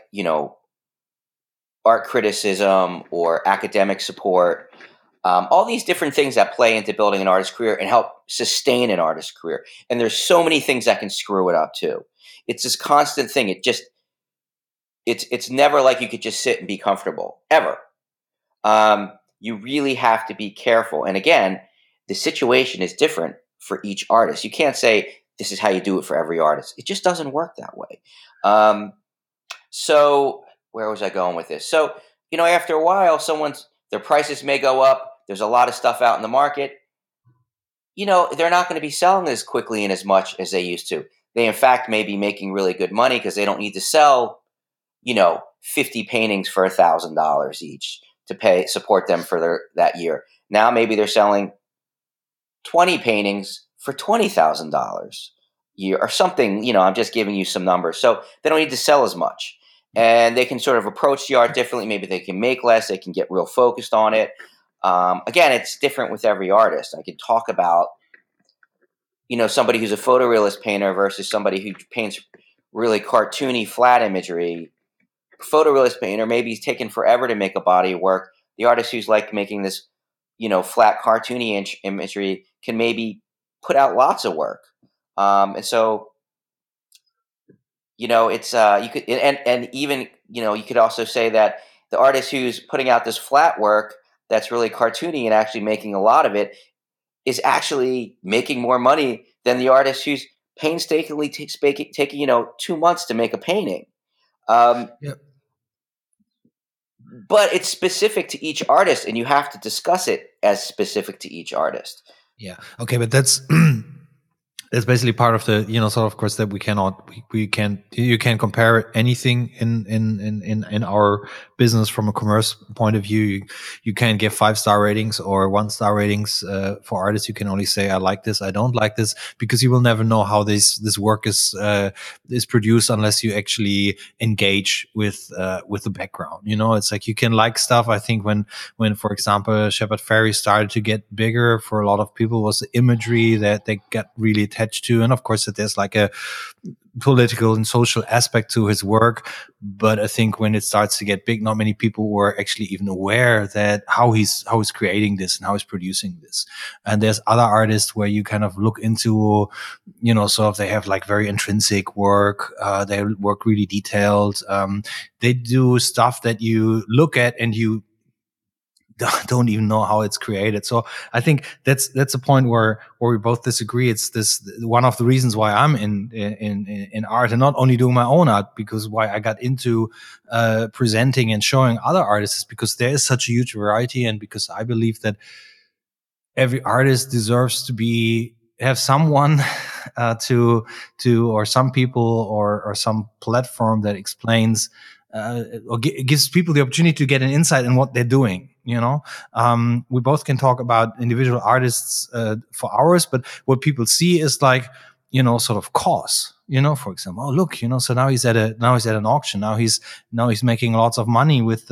art criticism or academic support. All these different things that play into building an artist's career and help sustain an artist's career. And there's so many things that can screw it up too. It's this constant thing. It's never like you could just sit and be comfortable ever. You really have to be careful. And again, the situation is different for each artist. You can't say this is how you do it for every artist. It just doesn't work that way. So where was I going with this? So, after a while, their prices may go up. There's a lot of stuff out in the market. They're not going to be selling as quickly and as much as they used to. They, in fact, may be making really good money because they don't need to sell, 50 paintings for $1,000 each to support them for that year. Now maybe they're selling 20 paintings for $20,000 a year or something. I'm just giving you some numbers. So they don't need to sell as much. And they can sort of approach the art differently. Maybe they can make less. They can get real focused on it. Again, it's different with every artist. I could talk about, somebody who's a photorealist painter versus somebody who paints really cartoony, flat imagery. Photorealist painter, maybe he's taken forever to make a body of work. The artist who's like making this, flat cartoony imagery can maybe put out lots of work. And so, it's you could and even you could also say that the artist who's putting out this flat work that's really cartoony and actually making a lot of it is actually making more money than the artist who's painstakingly taking 2 months to make a painting. Yep. But it's specific to each artist, and you have to discuss it as specific to each artist. Yeah. Okay, but that's that's basically part of the sort of course that you can't compare anything in our business from a commerce point of view. You can't give 5-star ratings or 1-star ratings for artists. You can only say I like this, I don't like this, because you will never know how this work is produced unless you actually engage with the background. It's like you can like stuff. I think when for example Shepard Fairey started to get bigger, for a lot of people was the imagery that they got really attached to, and of course that there's like a political and social aspect to his work. But I think when it starts to get big, not many people were actually even aware that how he's creating this and how he's producing this. And there's other artists where you kind of look into, sort of they have like very intrinsic work. They work really detailed. They do stuff that you look at and you don't even know how it's created. So I think that's a point where we both disagree. It's this one of the reasons why I'm in art, and not only doing my own art, because why I got into presenting and showing other artists is because there is such a huge variety, and because I believe that every artist deserves to have someone to or some people or some platform that explains or gives people the opportunity to get an insight in what they're doing. We both can talk about individual artists for hours, but what people see is like, sort of cause. For example, oh look, so now he's at an auction. Now he's making lots of money with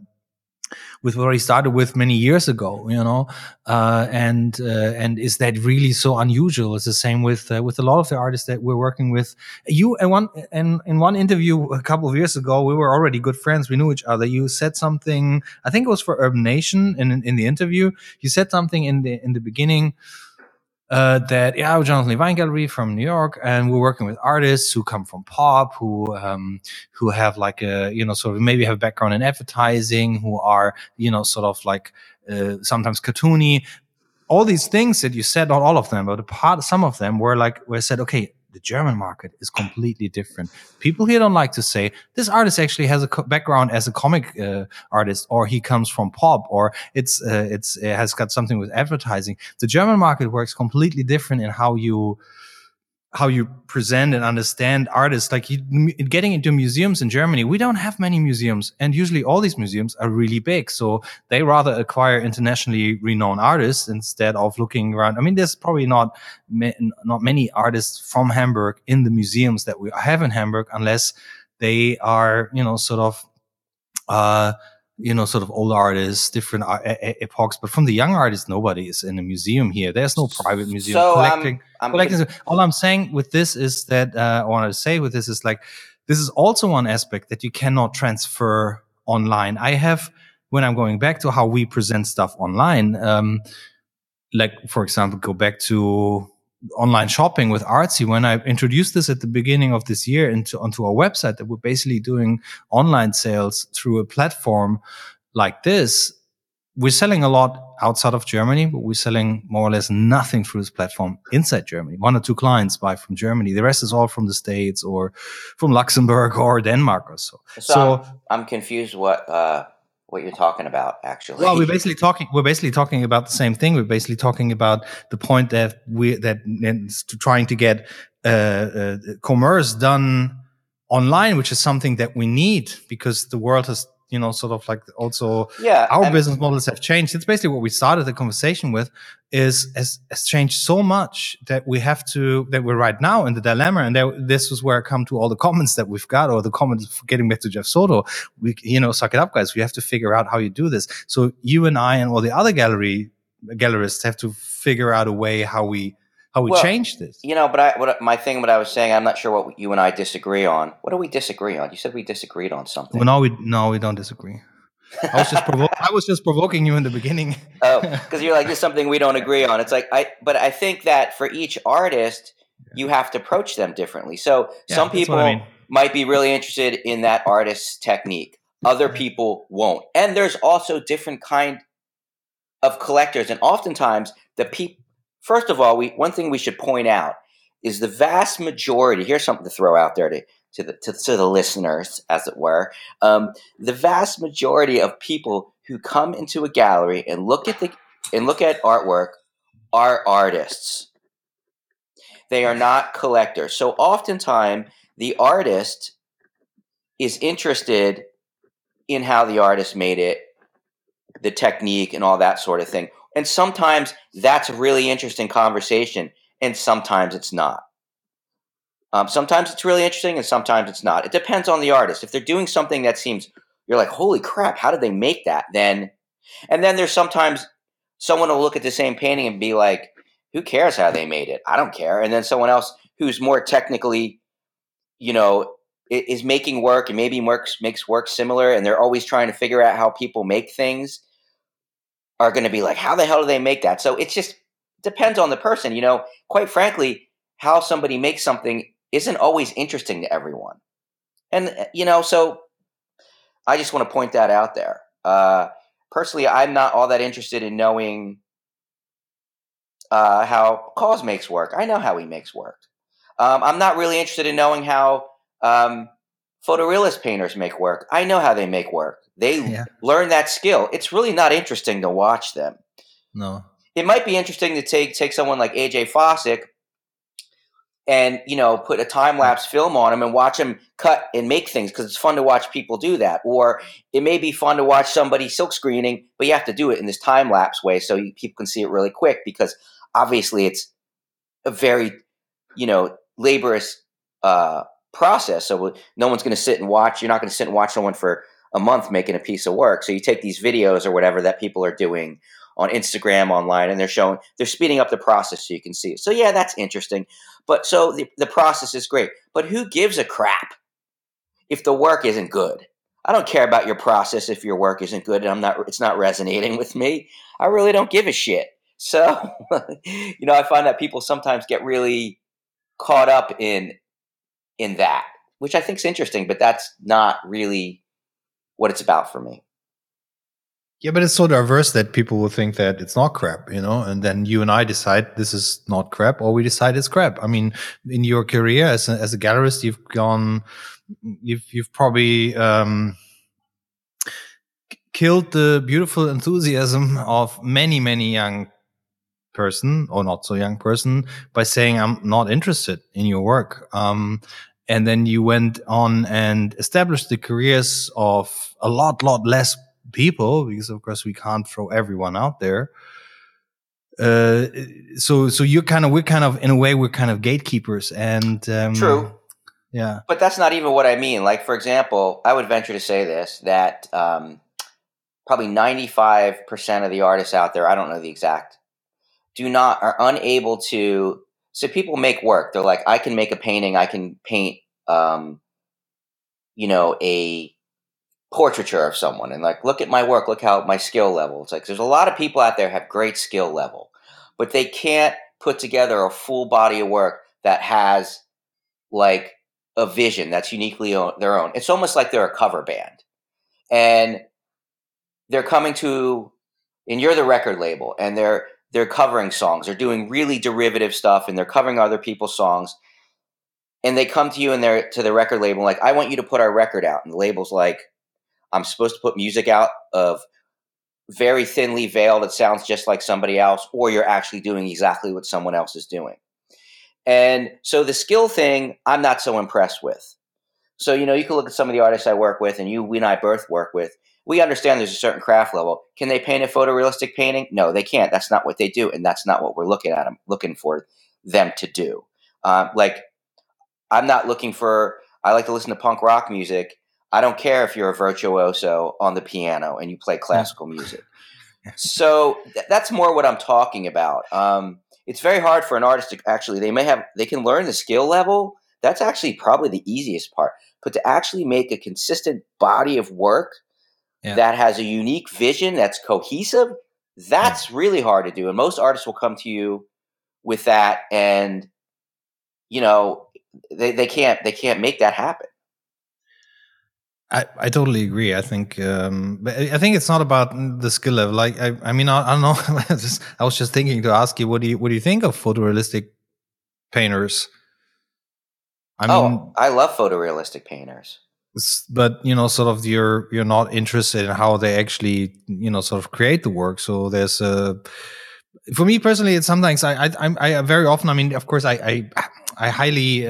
what he started with many years ago, and is that really so unusual? It's the same with a lot of the artists that we're working with. You in one interview a couple of years ago, we were already good friends. We knew each other. You said something, I think it was for Urban Nation, in the interview. You said something in the beginning. That Jonathan Levine Gallery from New York, and we're working with artists who come from pop, who have like a sort of maybe have a background in advertising, who are sort of like sometimes cartoony. All these things that you said, not all of them, but some of them were like where I said, okay, the German market is completely different. People here don't like to say this artist actually has a background as a comic artist, or he comes from pop, or it has got something with advertising. The German market works completely different in how you present and understand artists. Like getting into museums in Germany, we don't have many museums, and usually all these museums are really big, so they rather acquire internationally renowned artists instead of looking around. I mean, there's probably not many artists from Hamburg in the museums that we have in Hamburg, unless they are sort of old artists, different epochs. But from the young artists, nobody is in a museum here. There's no private museum So collecting. All I'm saying with this is that I want to say with this is like, this is also one aspect that you cannot transfer online. I have, when I'm going back to how we present stuff online, like, for example, go back to online shopping with Artsy. When I introduced this at the beginning of this year onto our website, that we're basically doing online sales through a platform like this, we're selling a lot outside of Germany, but we're selling more or less nothing through this platform inside Germany. 1 or 2 clients buy from Germany. The rest is all from the States or from Luxembourg or Denmark or so. So I'm confused what you're talking about, actually. Well, we're basically talking about the same thing. We're basically talking about the point that trying to get commerce done online, which is something that we need because the world has, sort of like also our business models have changed. It's basically what we started the conversation with has changed so much that we're right now in the dilemma. And this was where I come to all the comments that we've got, or the comments getting back to Jeff Soto. Suck it up, guys. We have to figure out how you do this. So you and I and all the other gallerists have to figure out a way how we change this. But what I was saying, I'm not sure what you and I disagree on. What do we disagree on? You said we disagreed on something. Well, no, we don't disagree. I was just provoking you in the beginning. Oh, because you're like, this is something we don't agree on. It's like, but I think that for each artist, you have to approach them differently. So some people might be really interested in that artist's technique. Other people won't. And there's also different kind of collectors. And oftentimes first of all, one thing we should point out is the vast majority. Here's something to throw out there to the listeners, as it were. The vast majority of people who come into a gallery and look at artwork are artists. They are not collectors. So oftentimes the artist is interested in how the artist made it, the technique, and all that sort of thing. And sometimes that's a really interesting conversation, and sometimes it's not. Sometimes it's really interesting, and sometimes it's not. It depends on the artist. If they're doing something that seems, you're like, holy crap, how did they make that? And then there's sometimes someone will look at the same painting and be like, who cares how they made it? I don't care. And then someone else who's more technically, is making work and maybe makes work similar, and they're always trying to figure out how people make things, are going to be like, how the hell do they make that? So it just depends on the person. Quite frankly, how somebody makes something isn't always interesting to everyone. And, so I just want to point that out there. Personally, I'm not all that interested in knowing how Cause makes work. I know how he makes work. I'm not really interested in knowing how photorealist painters make work. I know how they make work. They learn that skill. It's really not interesting to watch them. No. It might be interesting to take someone like AJ Fossick and, put a time-lapse film on him and watch him cut and make things, because it's fun to watch people do that. Or it may be fun to watch somebody silk screening, but you have to do it in this time-lapse way so people can see it really quick, because obviously it's a very, laborious process. So no one's going to sit and watch. You're not going to sit and watch someone for a month making a piece of work. So you take these videos or whatever that people are doing on Instagram, online, and they're speeding up the process so you can see it. So yeah, that's interesting. But so the process is great. But who gives a crap if the work isn't good? I don't care about your process if your work isn't good and it's not resonating with me. I really don't give a shit. So, I find that people sometimes get really caught up in that, which I think is interesting, but that's not really what it's about for me. Yeah, but it's so diverse that people will think that it's not crap, you know, and then you and I decide this is not crap, or we decide it's crap. I mean, in your career as a gallerist, you've probably killed the beautiful enthusiasm of many young person or not so young person by saying I'm not interested in your work. And then you went on and established the careers of a lot less people, because of course we can't throw everyone out there. So we're kind of in a way we're kind of gatekeepers, and True. yeah. But that's not even what I mean. Like, for example, I would venture to say this, that probably 95% of the artists out there, I don't know the exact, are unable to. So people make work. They're like, I can make a painting. I can paint, a portraiture of someone, and like, look at my work. Look how my skill level. It's like there's a lot of people out there have great skill level, but they can't put together a full body of work that has like a vision that's uniquely their own. It's almost like they're a cover band, and they're coming to, and you're the record label, and they're covering songs. They're doing really derivative stuff, and they're covering other people's songs. And they come to you and they're to the record label like, I want you to put our record out. And the label's like, I'm supposed to put music out of very thinly veiled. It sounds just like somebody else, or you're actually doing exactly what someone else is doing. And so the skill thing, I'm not so impressed with. So, you can look at some of the artists I work with, and we and I both work with. We understand there's a certain craft level. Can they paint a photorealistic painting? No, they can't. That's not what they do, and that's not what we're looking for them to do. Like, I'm not looking for. I like to listen to punk rock music. I don't care if you're a virtuoso on the piano and you play classical music. So that's more what I'm talking about. It's very hard for an artist to actually. They can learn the skill level. That's actually probably the easiest part. But to actually make a consistent body of work that has a unique vision that's cohesive, that's really hard to do. And most artists will come to you with that, and they can't make that happen. I totally agree. I think I think it's not about the skill level. Like I mean I don't know. I was just thinking to ask you, what do you think of photorealistic painters? I mean, I love photorealistic painters, but sort of you're not interested in how they actually sort of create the work. So there's for me personally, it's sometimes I very often. I mean, of course, I highly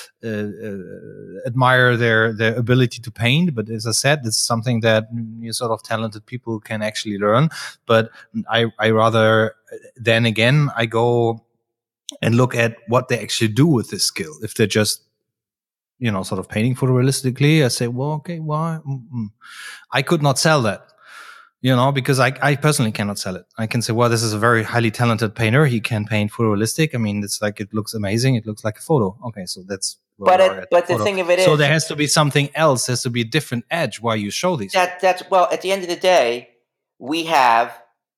admire their ability to paint, but as I said, it's something that sort of talented people can actually learn. But I rather, then again, I go and look at what they actually do with this skill. If they're just sort of painting photorealistically, I say, well, okay, why? I could not sell that. Because I personally cannot sell it. I can say, well, this is a very highly talented painter. He can paint photorealistic. I mean, it's like, it looks amazing. It looks like a photo. Okay, so that's. But the thing of it is, so there has to be something else. There has to be a different edge while you show these. Well, at the end of the day, we have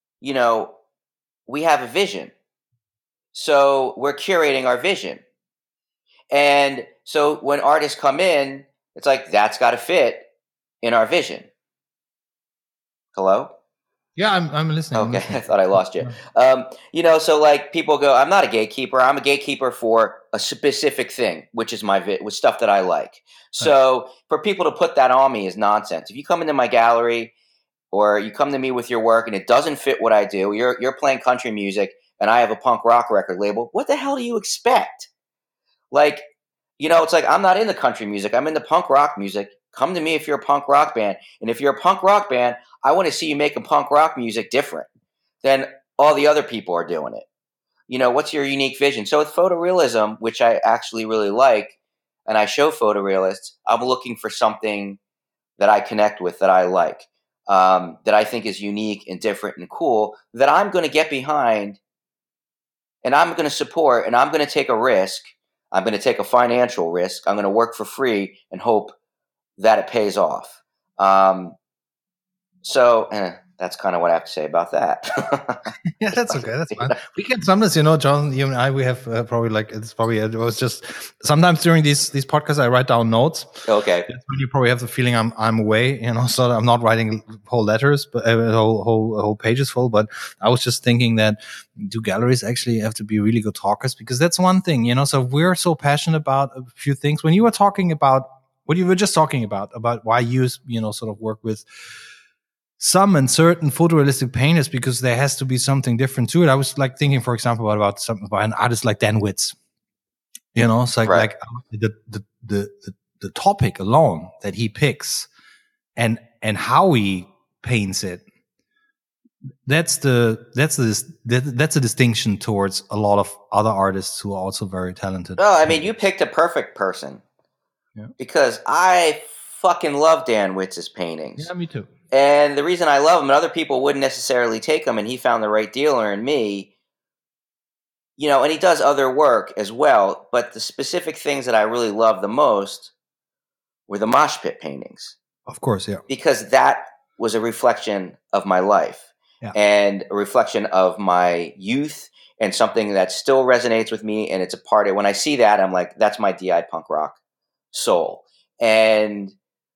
a vision. So we're curating our vision, and so when artists come in, it's like that's got to fit in our vision. Hello? Yeah, I'm listening. Okay, I'm listening. I thought I lost you. So like people go, I'm not a gatekeeper. I'm a gatekeeper for a specific thing, which is with stuff that I like. So for people to put that on me is nonsense. If you come into my gallery or you come to me with your work and it doesn't fit what I do, you're playing country music and I have a punk rock record label, what the hell do you expect? Like, it's like, I'm not into country music. I'm into punk rock music. Come to me if you're a punk rock band. And if you're a punk rock band, I want to see you making punk rock music different than all the other people are doing it. What's your unique vision? So with photorealism, which I actually really like, and I show photorealists, I'm looking for something that I connect with, that I like, that I think is unique and different and cool, that I'm going to get behind and I'm going to support, and I'm going to take a risk. I'm going to take a financial risk. I'm going to work for free and hope that it pays off. So that's kind of what I have to say about that. Yeah, that's okay. That's You fine. know? We can sometimes, John, you and I, we have probably like it was just sometimes during these podcasts I write down notes. Okay. That's when you probably have the feeling I'm away, so I'm not writing whole letters, but whole pages full. But I was just thinking that do galleries actually have to be really good talkers? Because that's one thing, So we're so passionate about a few things. When you were talking about what you were just talking about why you sort of work with some and certain photorealistic painters because there has to be something different to it. I was like thinking, for example, about an artist like Dan Witz. It's like Right. the topic alone that he picks and how he paints it. That's a distinction towards a lot of other artists who are also very talented. No, I mean, painters. you picked a perfect person. Yeah. Because I fucking love Dan Witz's paintings. Yeah, me too. And the reason I love him, and other people wouldn't necessarily take him, and he found the right dealer in me, and he does other work as well. But the specific things that I really love the most were the mosh pit paintings. Of course, yeah. Because that was a reflection of my life and a reflection of my youth and something that still resonates with me. And it's a part of when I see that, I'm like, that's my DI punk rock soul. And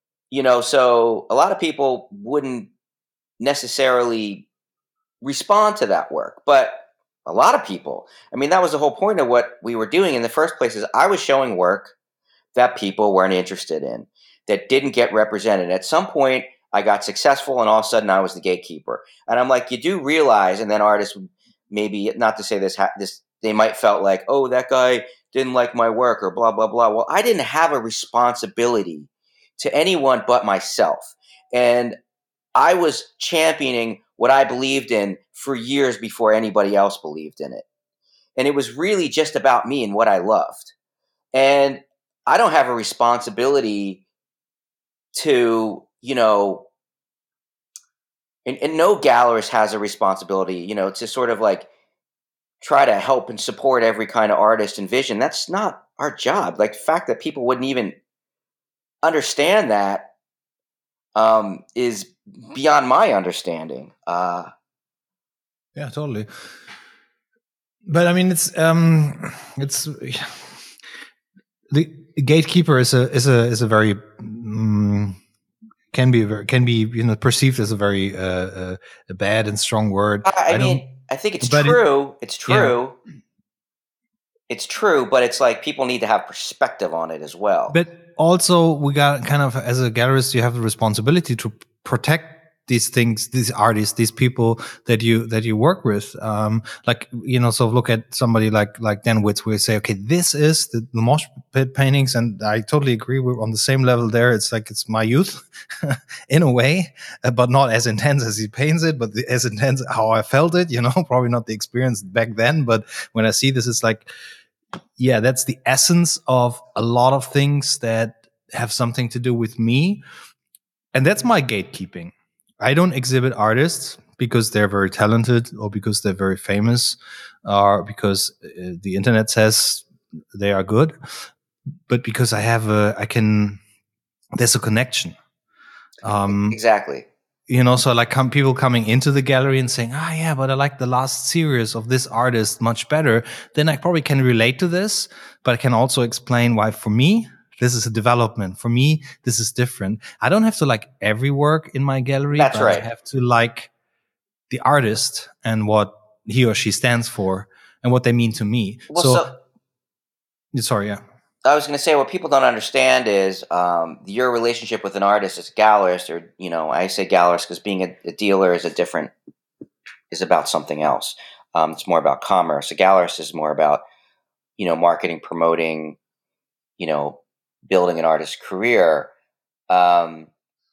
so a lot of people wouldn't necessarily respond to that work, but a lot of people, I mean, that was the whole point of what we were doing in the first place is I was showing work that people weren't interested in, that didn't get represented. At some point, I got successful and all of a sudden I was the gatekeeper. And I'm like, you do realize, and then artists would maybe, not to say this, they might felt like, oh, that guy didn't like my work or blah, blah, blah. Well, I didn't have a responsibility to anyone but myself. And I was championing what I believed in for years before anybody else believed in it. And it was really just about me and what I loved. And I don't have a responsibility to, and no gallerist has a responsibility, to sort of like try to help and support every kind of artist and vision. That's not our job. Like the fact that people wouldn't even understand that is beyond my understanding. Yeah, totally. But I mean, it's the gatekeeper is a very can be perceived as a very a bad and strong word. I mean, I think it's true. It's true. Yeah. It's true, but it's like people need to have perspective on it as well. But also, we got kind of as a gallerist, you have the responsibility to protect these things, these artists, these people that you work with. So look at somebody like Dan Witz, where you say, okay, this is the mosh pit paintings, and I totally agree. We're on the same level there. It's like it's my youth, in a way, but not as intense as he paints it, but as intense how I felt it. Probably not the experience back then, but when I see this, it's like, yeah, that's the essence of a lot of things that have something to do with me, and that's my gatekeeping. I don't exhibit artists because they're very talented or because they're very famous or because the internet says they are good, but because there's a connection. Exactly. So like people coming into the gallery and saying, yeah, but I like the last series of this artist much better. Then I probably can relate to this, but I can also explain why for me, this is a development. For me, this is different. I don't have to like every work in my gallery. That's right. I have to like the artist and what he or she stands for and what they mean to me. Well, sorry, yeah. I was going to say what people don't understand is your relationship with an artist as a gallerist, or I say gallerist because being a dealer is about something else. It's more about commerce. A gallerist is more about marketing, promoting, building an artist's career. But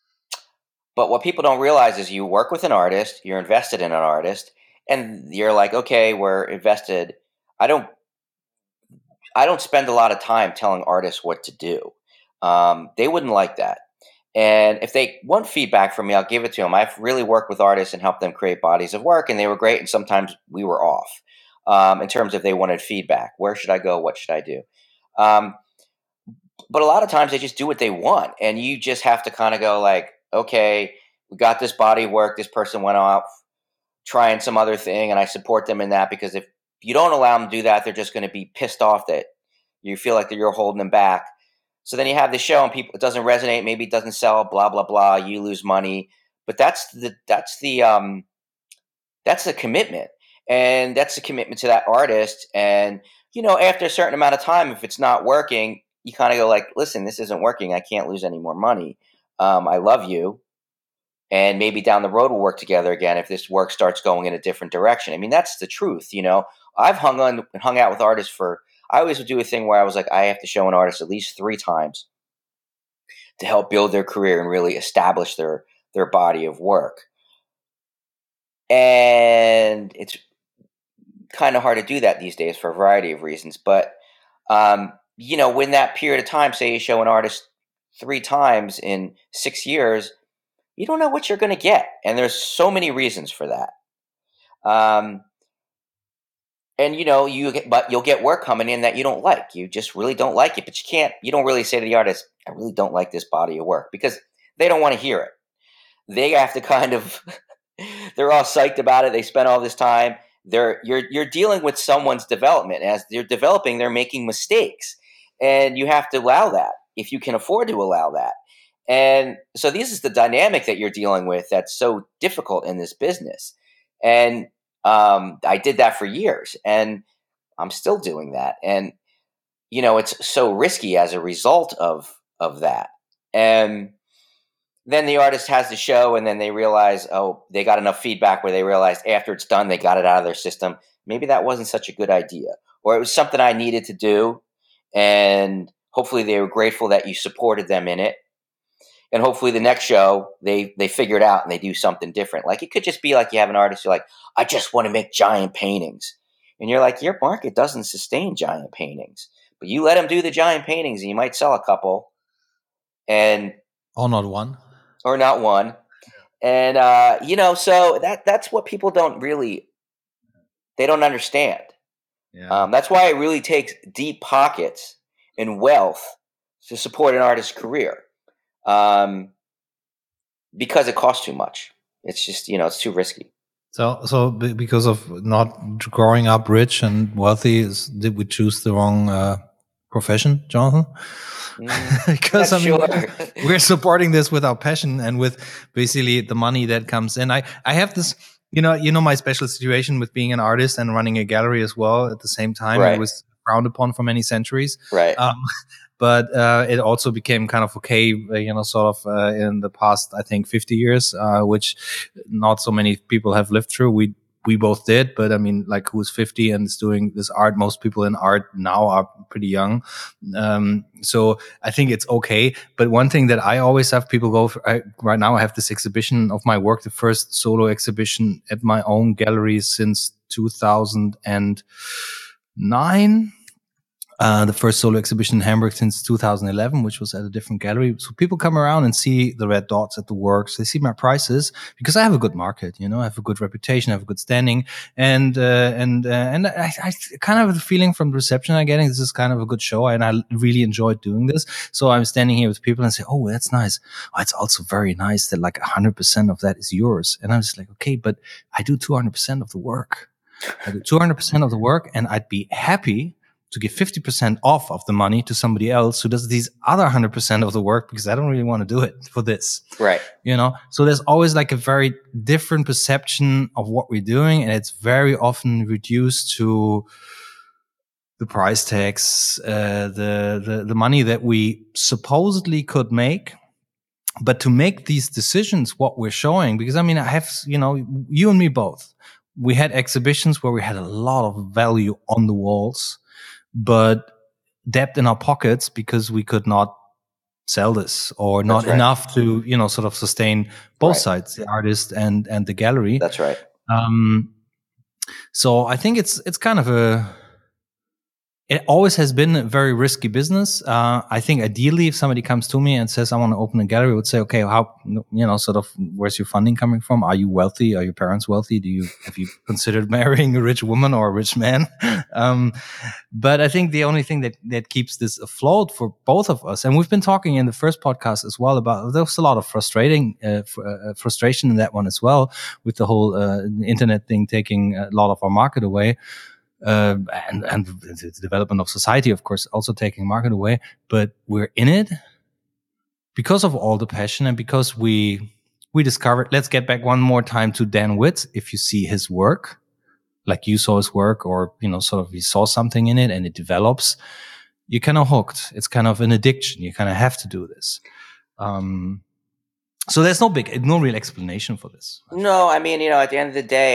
what people don't realize is you work with an artist, you're invested in an artist, and you're like, okay, we're invested. I don't spend a lot of time telling artists what to do. They wouldn't like that. And if they want feedback from me, I'll give it to them. I've really worked with artists and helped them create bodies of work, and they were great. And sometimes we were off in terms of they wanted feedback. Where should I go? What should I do? But a lot of times they just do what they want, and you just have to kind of go like, okay, we got this body of work. This person went out trying some other thing, and I support them in that, because if you don't allow them to do that, they're just going to be pissed off that you feel like that you're holding them back. So then you have the show, and people, it doesn't resonate. Maybe it doesn't sell. Blah blah blah. You lose money, but that's the commitment, and that's the commitment to that artist. And after a certain amount of time, if it's not working, you kind of go like, listen, this isn't working. I can't lose any more money. I love you. And maybe down the road we'll work together again if this work starts going in a different direction. I mean, that's the truth. I've hung out with artists I always would do a thing where I was like, I have to show an artist at least 3 times to help build their career and really establish their body of work. And it's kind of hard to do that these days for a variety of reasons. But, when that period of time, say you show an artist 3 times in 6 years, you don't know what you're going to get. And there's so many reasons for that. And you'll get work coming in that you don't like. You just really don't like it, but you don't really say to the artist, I really don't like this body of work, because they don't want to hear it. They have to kind of, they're all psyched about it. They spent all this time. You're dealing with someone's development. As they're developing, they're making mistakes, and you have to allow that if you can afford to allow that. And so this is the dynamic that you're dealing with that's so difficult in this business. And I did that for years, and I'm still doing that. And, it's so risky as a result of that. And then the artist has the show, and then they realize, they got enough feedback where they realized after it's done, they got it out of their system. Maybe that wasn't such a good idea, or it was something I needed to do. And hopefully they were grateful that you supported them in it. And hopefully the next show, they figure it out and they do something different. Like, it could just be like you have an artist, you're like, I just want to make giant paintings. And you're like, your market doesn't sustain giant paintings. But you let them do the giant paintings, and you might sell a couple. Or not one. Or not one. And, so that's what people they don't understand. Yeah. That's why it really takes deep pockets and wealth to support an artist's career. Because it costs too much. It's just, it's too risky. So because of not growing up rich and wealthy, did we choose the wrong profession, Jonathan? Because we're supporting this with our passion and with basically the money that comes in. I have this, my special situation with being an artist and running a gallery as well at the same time. Right. It was frowned upon for many centuries. Right. But it also became kind of okay, in the past, I think, 50 years, which not so many people have lived through. We both did, but I mean, like, who's 50 and is doing this art? Most people in art now are pretty young. So I think it's okay. But one thing that I always have people go for, right now I have this exhibition of my work, the first solo exhibition at my own gallery since 2009. The first solo exhibition in Hamburg since 2011, which was at a different gallery. So people come around and see the red dots at the works. They see my prices because I have a good market, I have a good reputation, I have a good standing. And I kind of have the feeling from the reception I'm getting, this is kind of a good show, and I really enjoyed doing this. So I'm standing here with people and say, oh, that's nice. Oh, it's also very nice that like 100% of that is yours. And I'm just like, okay, but I do 200% of the work. I do 200% of the work, and I'd be happy to give 50% off of the money to somebody else who does these other 100% of the work, because I don't really want to do it for this. Right. So there's always like a very different perception of what we're doing, and it's very often reduced to the price tags, the money that we supposedly could make. But to make these decisions, what we're showing, because I mean, I have, you and me both, we had exhibitions where we had a lot of value on the walls, but debt in our pockets because we could not sell this, or not enough to, sort of sustain both sides, the artist and the gallery. That's right. So I think it's kind of it always has been a very risky business. I think ideally, if somebody comes to me and says, I want to open a gallery, I would say, okay, how, sort of, where's your funding coming from? Are you wealthy? Are your parents wealthy? Have you considered marrying a rich woman or a rich man? But I think the only thing that keeps this afloat for both of us, and we've been talking in the first podcast as well about, there's a lot of frustration in that one as well, with the whole internet thing taking a lot of our market away. And the development of society, of course, also taking market away. But we're in it because of all the passion, and because we discovered. Let's get back one more time to Dan Witt. If you see his work, like you saw his work, or sort of you saw something in it and it develops, you're kind of hooked. It's kind of an addiction. You kind of have to do this. So there's no real explanation for this. No, I mean, at the end of the day,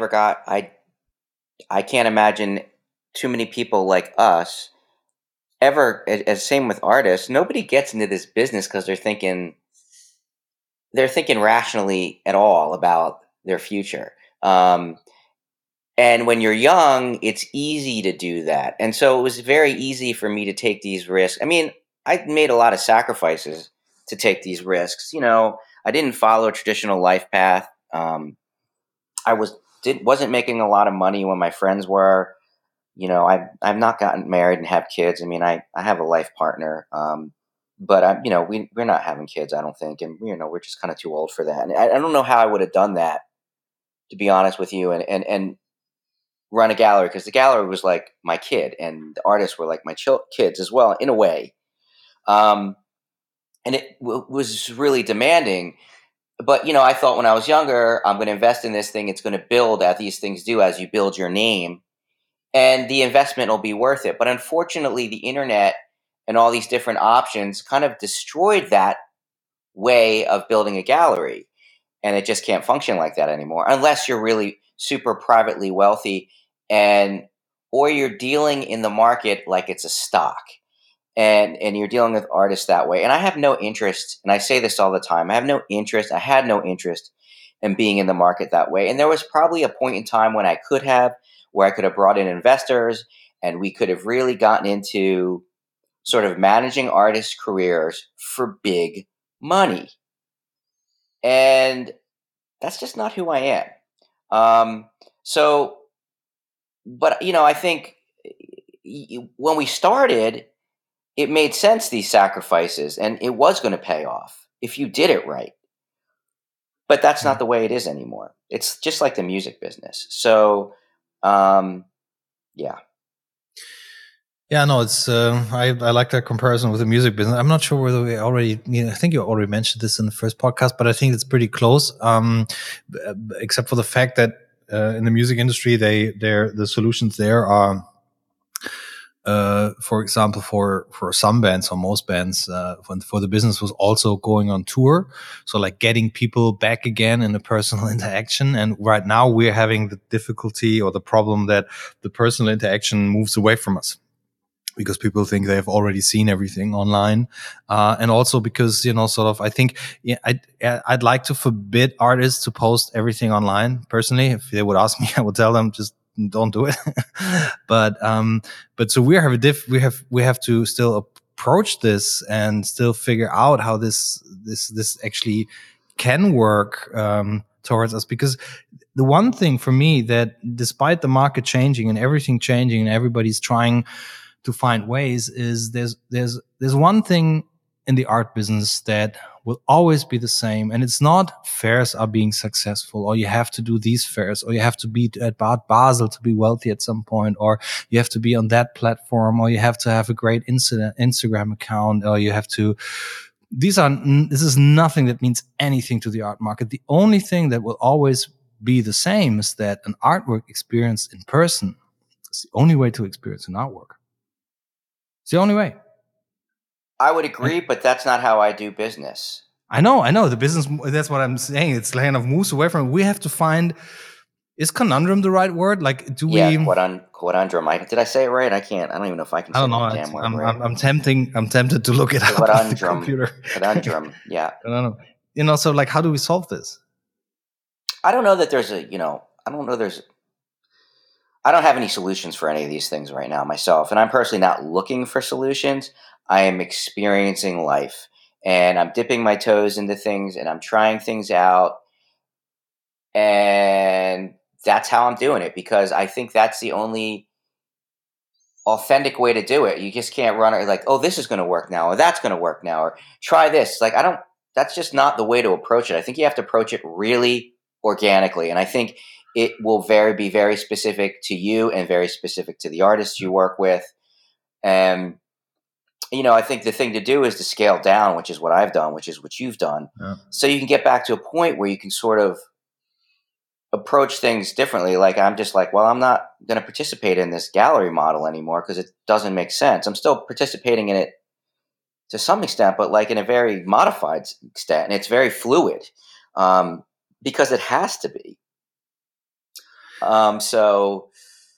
I can't imagine too many people like us ever, as same with artists, nobody gets into this business because they're thinking rationally at all about their future. And when you're young, it's easy to do that. And so it was very easy for me to take these risks. I mean, I made a lot of sacrifices to take these risks. I didn't follow a traditional life path. I wasn't making a lot of money when my friends were. I've not gotten married and have kids. I mean, I have a life partner, but we're not having kids, I don't think, and we're just kind of too old for that. And I don't know how I would have done that, to be honest with you, and run a gallery, because the gallery was like my kid, and the artists were like my kids as well, in a way. And it was really demanding. But, I thought when I was younger, I'm going to invest in this thing. It's going to build, as these things do, as you build your name, and the investment will be worth it. But unfortunately, the internet and all these different options kind of destroyed that way of building a gallery. And it just can't function like that anymore, unless you're really super privately wealthy or you're dealing in the market like it's a stock. And you're dealing with artists that way. And I have no interest, and I say this all the time, I had no interest in being in the market that way. And there was probably a point in time when where I could have brought in investors, and we could have really gotten into sort of managing artists' careers for big money. And that's just not who I am. But I think when we started, it made sense, these sacrifices, and it was going to pay off if you did it right. But that's not the way it is anymore. It's just like the music business. So, yeah. Yeah, no, it's I like that comparison with the music business. I'm not sure whether we already, I think you already mentioned this in the first podcast, but I think it's pretty close. Except for the fact that in the music industry, the solutions there are. For example, for some bands or most bands, for the business was also going on tour. So like getting people back again in a personal interaction. And right now we're having the difficulty or the problem that the personal interaction moves away from us, because people think they have already seen everything online. And also because, sort of, I think I'd like to forbid artists to post everything online. Personally, if they would ask me, I would tell them, just don't do it. but so we have to still approach this and still figure out how this actually can work towards us. Because the one thing for me, that despite the market changing and everything changing and everybody's trying to find ways, is there's one thing in the art business that will always be the same, and it's not fairs are being successful, or you have to do these fairs, or you have to be at Basel to be wealthy at some point, or you have to be on that platform, or you have to have a great Instagram account, or you have to. This is nothing that means anything to the art market. The only thing that will always be the same is that an artwork experienced in person is the only way to experience an artwork. It's the only way. I would agree, but that's not how I do business. I know. The business, that's what I'm saying. It's kind of moves away from it. We have to find, is conundrum the right word? Like, do we... Yeah, conundrum. Did I say it right? I don't even know if I can say that damn word right. I'm tempted to look it up on the computer. Conundrum, yeah. So like, how do we solve this? I don't know that there's I don't have any solutions for any of these things right now myself, and I'm personally not looking for solutions. I am experiencing life, and I'm dipping my toes into things, and I'm trying things out, and that's how I'm doing it because I think that's the only authentic way to do it. You just can't run it like, oh, this is going to work now, or that's going to work now, or try this. Like, I don't. That's just not the way to approach it. I think you have to approach it really organically, and I think it will be very specific to you and very specific to the artists you work with. And I think the thing to do is to scale down, which is what I've done, which is what you've done, Yeah. so you can get back to a point where you can sort of approach things differently. Like, I'm just like, well, I'm not going to participate in this gallery model anymore because it doesn't make sense. I'm still participating in it to some extent, but like in a very modified extent, and it's very fluid because it has to be. So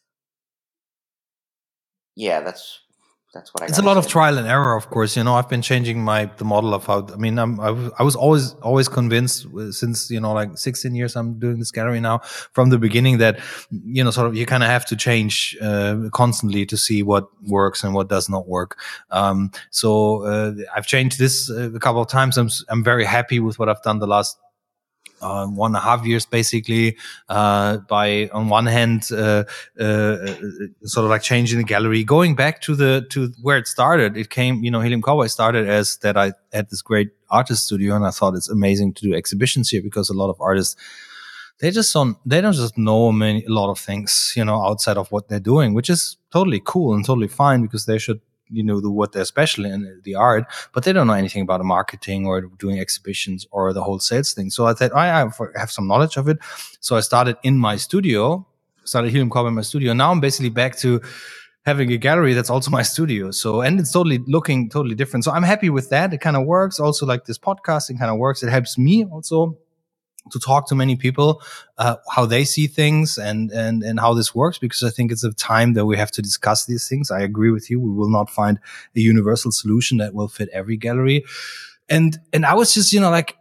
yeah, that's what I It's a got lot to of say. trial and error, of course. I've been changing the model of how. I mean, I was always convinced since like 16 years I'm doing this gallery now, from the beginning, that sort of you kind of have to change constantly to see what works and what does not work. So I've changed this a couple of times. I'm very happy with what I've done the last 1.5 years, basically, by on one hand sort of like changing the gallery, going back to where it started. It came, Helium Cowboy started as that I had this great artist studio, and I thought it's amazing to do exhibitions here because a lot of artists, they don't just know a lot of things, outside of what they're doing, which is totally cool and totally fine because they should do what they're special in, the art, but they don't know anything about the marketing or doing exhibitions or the whole sales thing. So I thought I have some knowledge of it. So I started in my studio, started Helium Cowboy in my studio. Now I'm basically back to having a gallery that's also my studio. So, and it's looking totally different. So I'm happy with that. It kind of works. Also, like this podcasting kind of works. It helps me also to talk to many people, how they see things and how this works, because I think it's a time that we have to discuss these things. I agree with you. We will not find a universal solution that will fit every gallery. And I was just, like,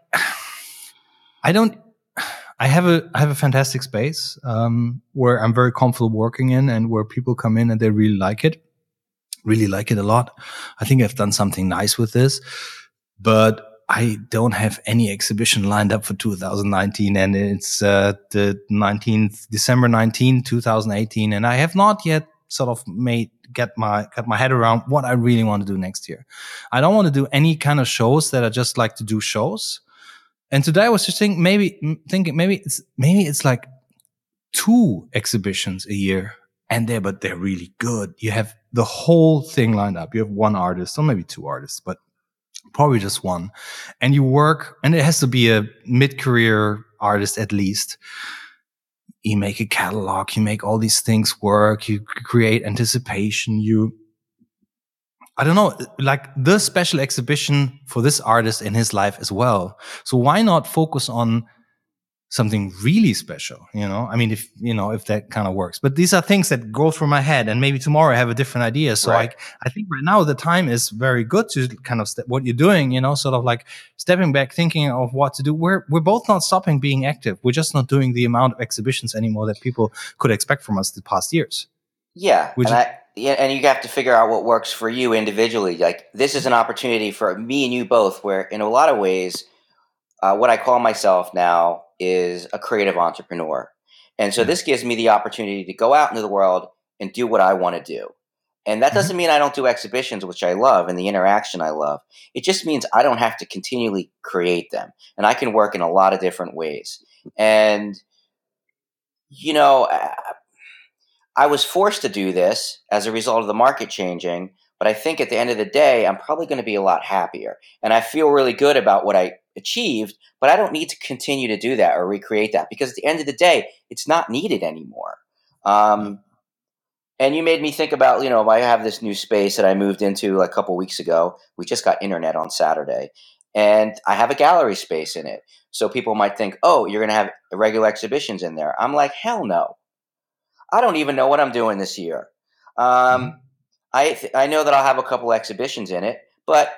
I have a fantastic space, where I'm very comfortable working in and where people come in and they really like it a lot. I think I've done something nice with this, but I don't have any exhibition lined up for 2019, and it's the 19th, December 19, 2018, and I have not yet sort of got my head around what I really want to do next year. I don't want to do any kind of shows that I just like to do shows. And today I was just thinking maybe it's like 2 exhibitions a year, and they're really good. You have the whole thing lined up. You have one artist or maybe 2 artists, but probably just one, and you work, and it has to be a mid-career artist at least. You make a catalog, you make all these things work, you create anticipation, I don't know, like the special exhibition for this artist in his life as well. So why not focus on something really special, I mean, if that kind of works. But these are things that go through my head, and maybe tomorrow I have a different idea. So Right. I think right now the time is very good to kind of what you're doing, sort of like stepping back, thinking of what to do. We're both not stopping being active. We're just not doing the amount of exhibitions anymore that people could expect from us the past years. Yeah, Which and you have to figure out what works for you individually. Like, this is an opportunity for me and you both, where in a lot of ways, what I call myself now is a creative entrepreneur. And so this gives me the opportunity to go out into the world and do what I want to do. And that doesn't mean I don't do exhibitions, which I love, and the interaction I love. It just means I don't have to continually create them. And I can work in a lot of different ways. And, I was forced to do this as a result of the market changing, but I think at the end of the day, I'm probably going to be a lot happier. And I feel really good about what I achieved, but I don't need to continue to do that or recreate that, because at the end of the day, it's not needed anymore. And you made me think about, I have this new space that I moved into a couple weeks ago. We just got internet on Saturday, and I have a gallery space in it. So people might think, oh, you're going to have regular exhibitions in there. I'm like, hell no. I don't even know what I'm doing this year. I know that I'll have a couple exhibitions in it, but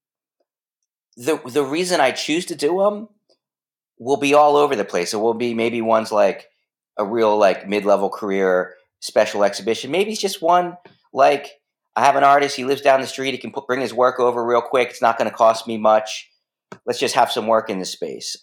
the reason I choose to do them will be all over the place. It will be maybe one's like a real like mid-level career special exhibition. Maybe it's just one, like, I have an artist, he lives down the street, he can bring his work over real quick, it's not going to cost me much. Let's just have some work in the space.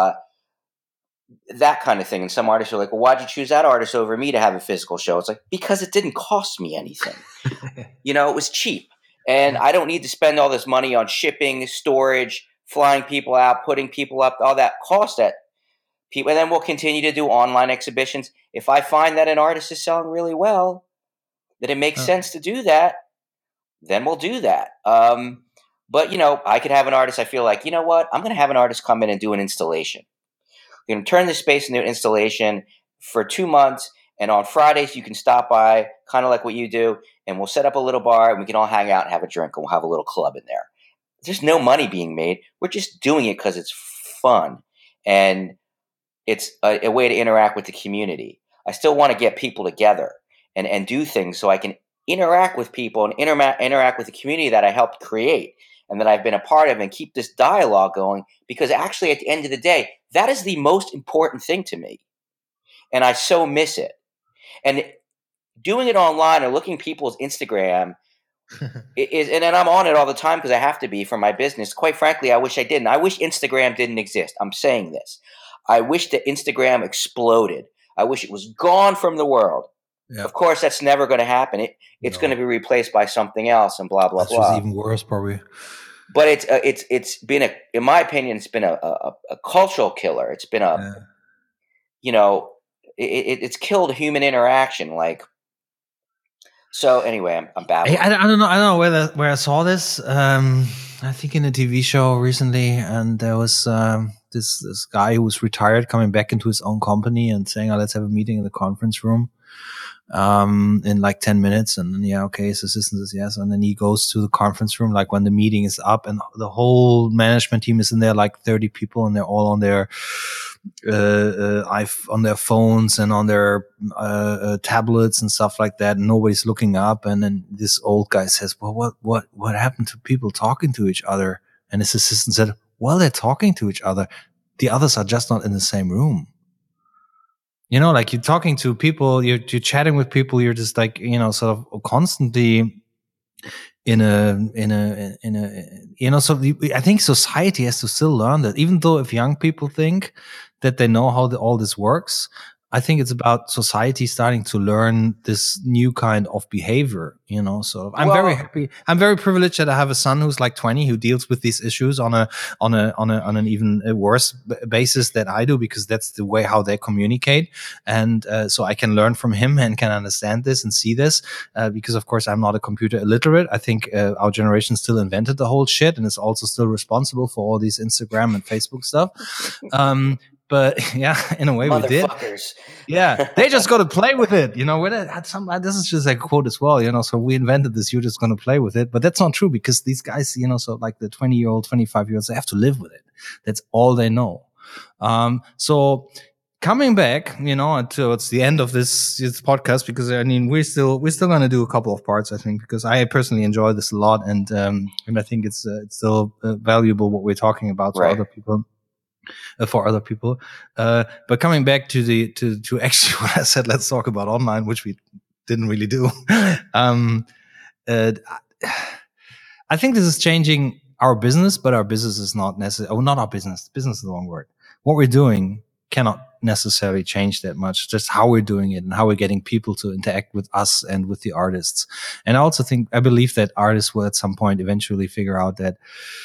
That kind of thing. And some artists are like, well, why'd you choose that artist over me to have a physical show? It's like, because it didn't cost me anything. It was cheap. And I don't need to spend all this money on shipping, storage, flying people out, putting people up, all that cost that people. And then we'll continue to do online exhibitions. If I find that an artist is selling really well, that it makes sense to do that, then we'll do that. But, I could have an artist, I feel like, you know what? I'm going to have an artist come in and do an installation. We're going to turn this space into an installation for 2 months. And on Fridays, you can stop by, kind of like what you do, and we'll set up a little bar and we can all hang out and have a drink and we'll have a little club in there. There's no money being made. We're just doing it because it's fun. And it's a way to interact with the community. I still want to get people together and do things so I can interact with people and interact with the community that I helped create and that I've been a part of and keep this dialogue going, because actually at the end of the day, that is the most important thing to me. And I so miss it. And doing it online or looking at people's Instagram is, and I'm on it all the time because I have to be for my business. Quite frankly, I wish I didn't. I wish Instagram didn't exist. I'm saying this. I wish that Instagram exploded. I wish it was gone from the world. Yeah. Of course, that's never going to happen. It's going to be replaced by something else, and blah blah that's blah. That's even worse, probably. But it's been in my opinion, it's been a cultural killer. It's been it's killed human interaction. Like, so anyway, I'm babbling. I don't know where I saw this. I think in a TV show recently, and there was this guy who was retired coming back into his own company and saying, "Oh, let's have a meeting in the conference room in like 10 minutes." And then, his assistant says yes. And then he goes to the conference room, like when the meeting is up, and the whole management team is in there, like 30 people, and they're all on their on their phones and on their tablets and stuff like that. And nobody's looking up. And then this old guy says, "Well, what happened to people talking to each other?" And his assistant said, "Well, they're talking to each other. The others are just not in the same room." Like you're talking to people, you're chatting with people, you're just like, sort of constantly so I think society has to still learn that, even though if young people think that they know how all this works, I think it's about society starting to learn this new kind of behavior, So I'm very happy. I'm very privileged that I have a son who's like 20 who deals with these issues on an even worse basis than I do, because that's the way how they communicate. And so I can learn from him and can understand this and see this, because of course I'm not a computer illiterate. I think our generation still invented the whole shit and is also still responsible for all these Instagram and Facebook stuff. But yeah, in a way we did. Yeah, they just got to play with it. This is just a quote as well, so we invented this, you're just going to play with it. But that's not true, because these guys, so like the 20-year-old, 25-year-olds, they have to live with it. That's all they know. So coming back, towards the end of this podcast, because we're still going to do a couple of parts, I think, because I personally enjoy this a lot. And I think it's still valuable what we're talking about for other people. But coming back to actually what I said, let's talk about online, which we didn't really do. I think this is changing our business, but our business is not necessarily, not our business. Business is the wrong word. What we're doing cannot necessarily change that much, just how we're doing it and how we're getting people to interact with us and with the artists. And I believe that artists will at some point eventually figure out that,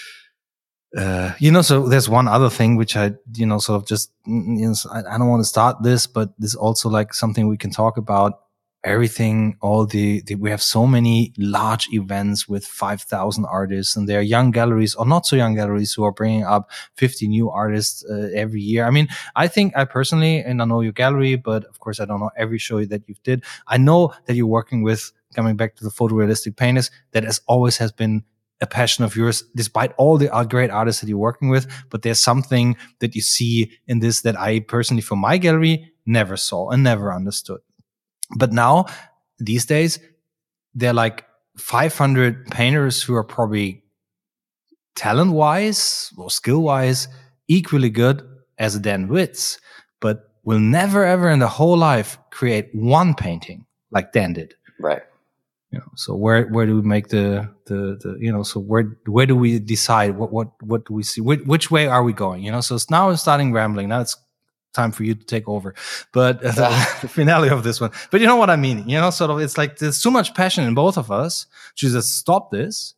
so there's one other thing which I, sort of just, I don't want to start this, but this is also like something we can talk about. Everything, we have so many large events with 5,000 artists, and there are young galleries or not so young galleries who are bringing up 50 new artists every year. I mean, I think I personally, and I know your gallery, but of course I don't know every show that you've did. I know that you're working with, coming back to the photorealistic painters, that has been a passion of yours, despite all the great artists that you're working with. But there's something that you see in this that I personally, from my gallery, never saw and never understood. But now, these days, there are like 500 painters who are probably talent-wise or skill-wise equally good as Dan Witz, but will never, ever in their whole life create one painting, like Dan did. Right. So where do we make the so where do we decide what do we see, which way are we going? So it's now I'm starting rambling. Now it's time for you to take over, but the finale of this one. But you know what I mean? Sort of, it's like there's too much passion in both of us to just stop this,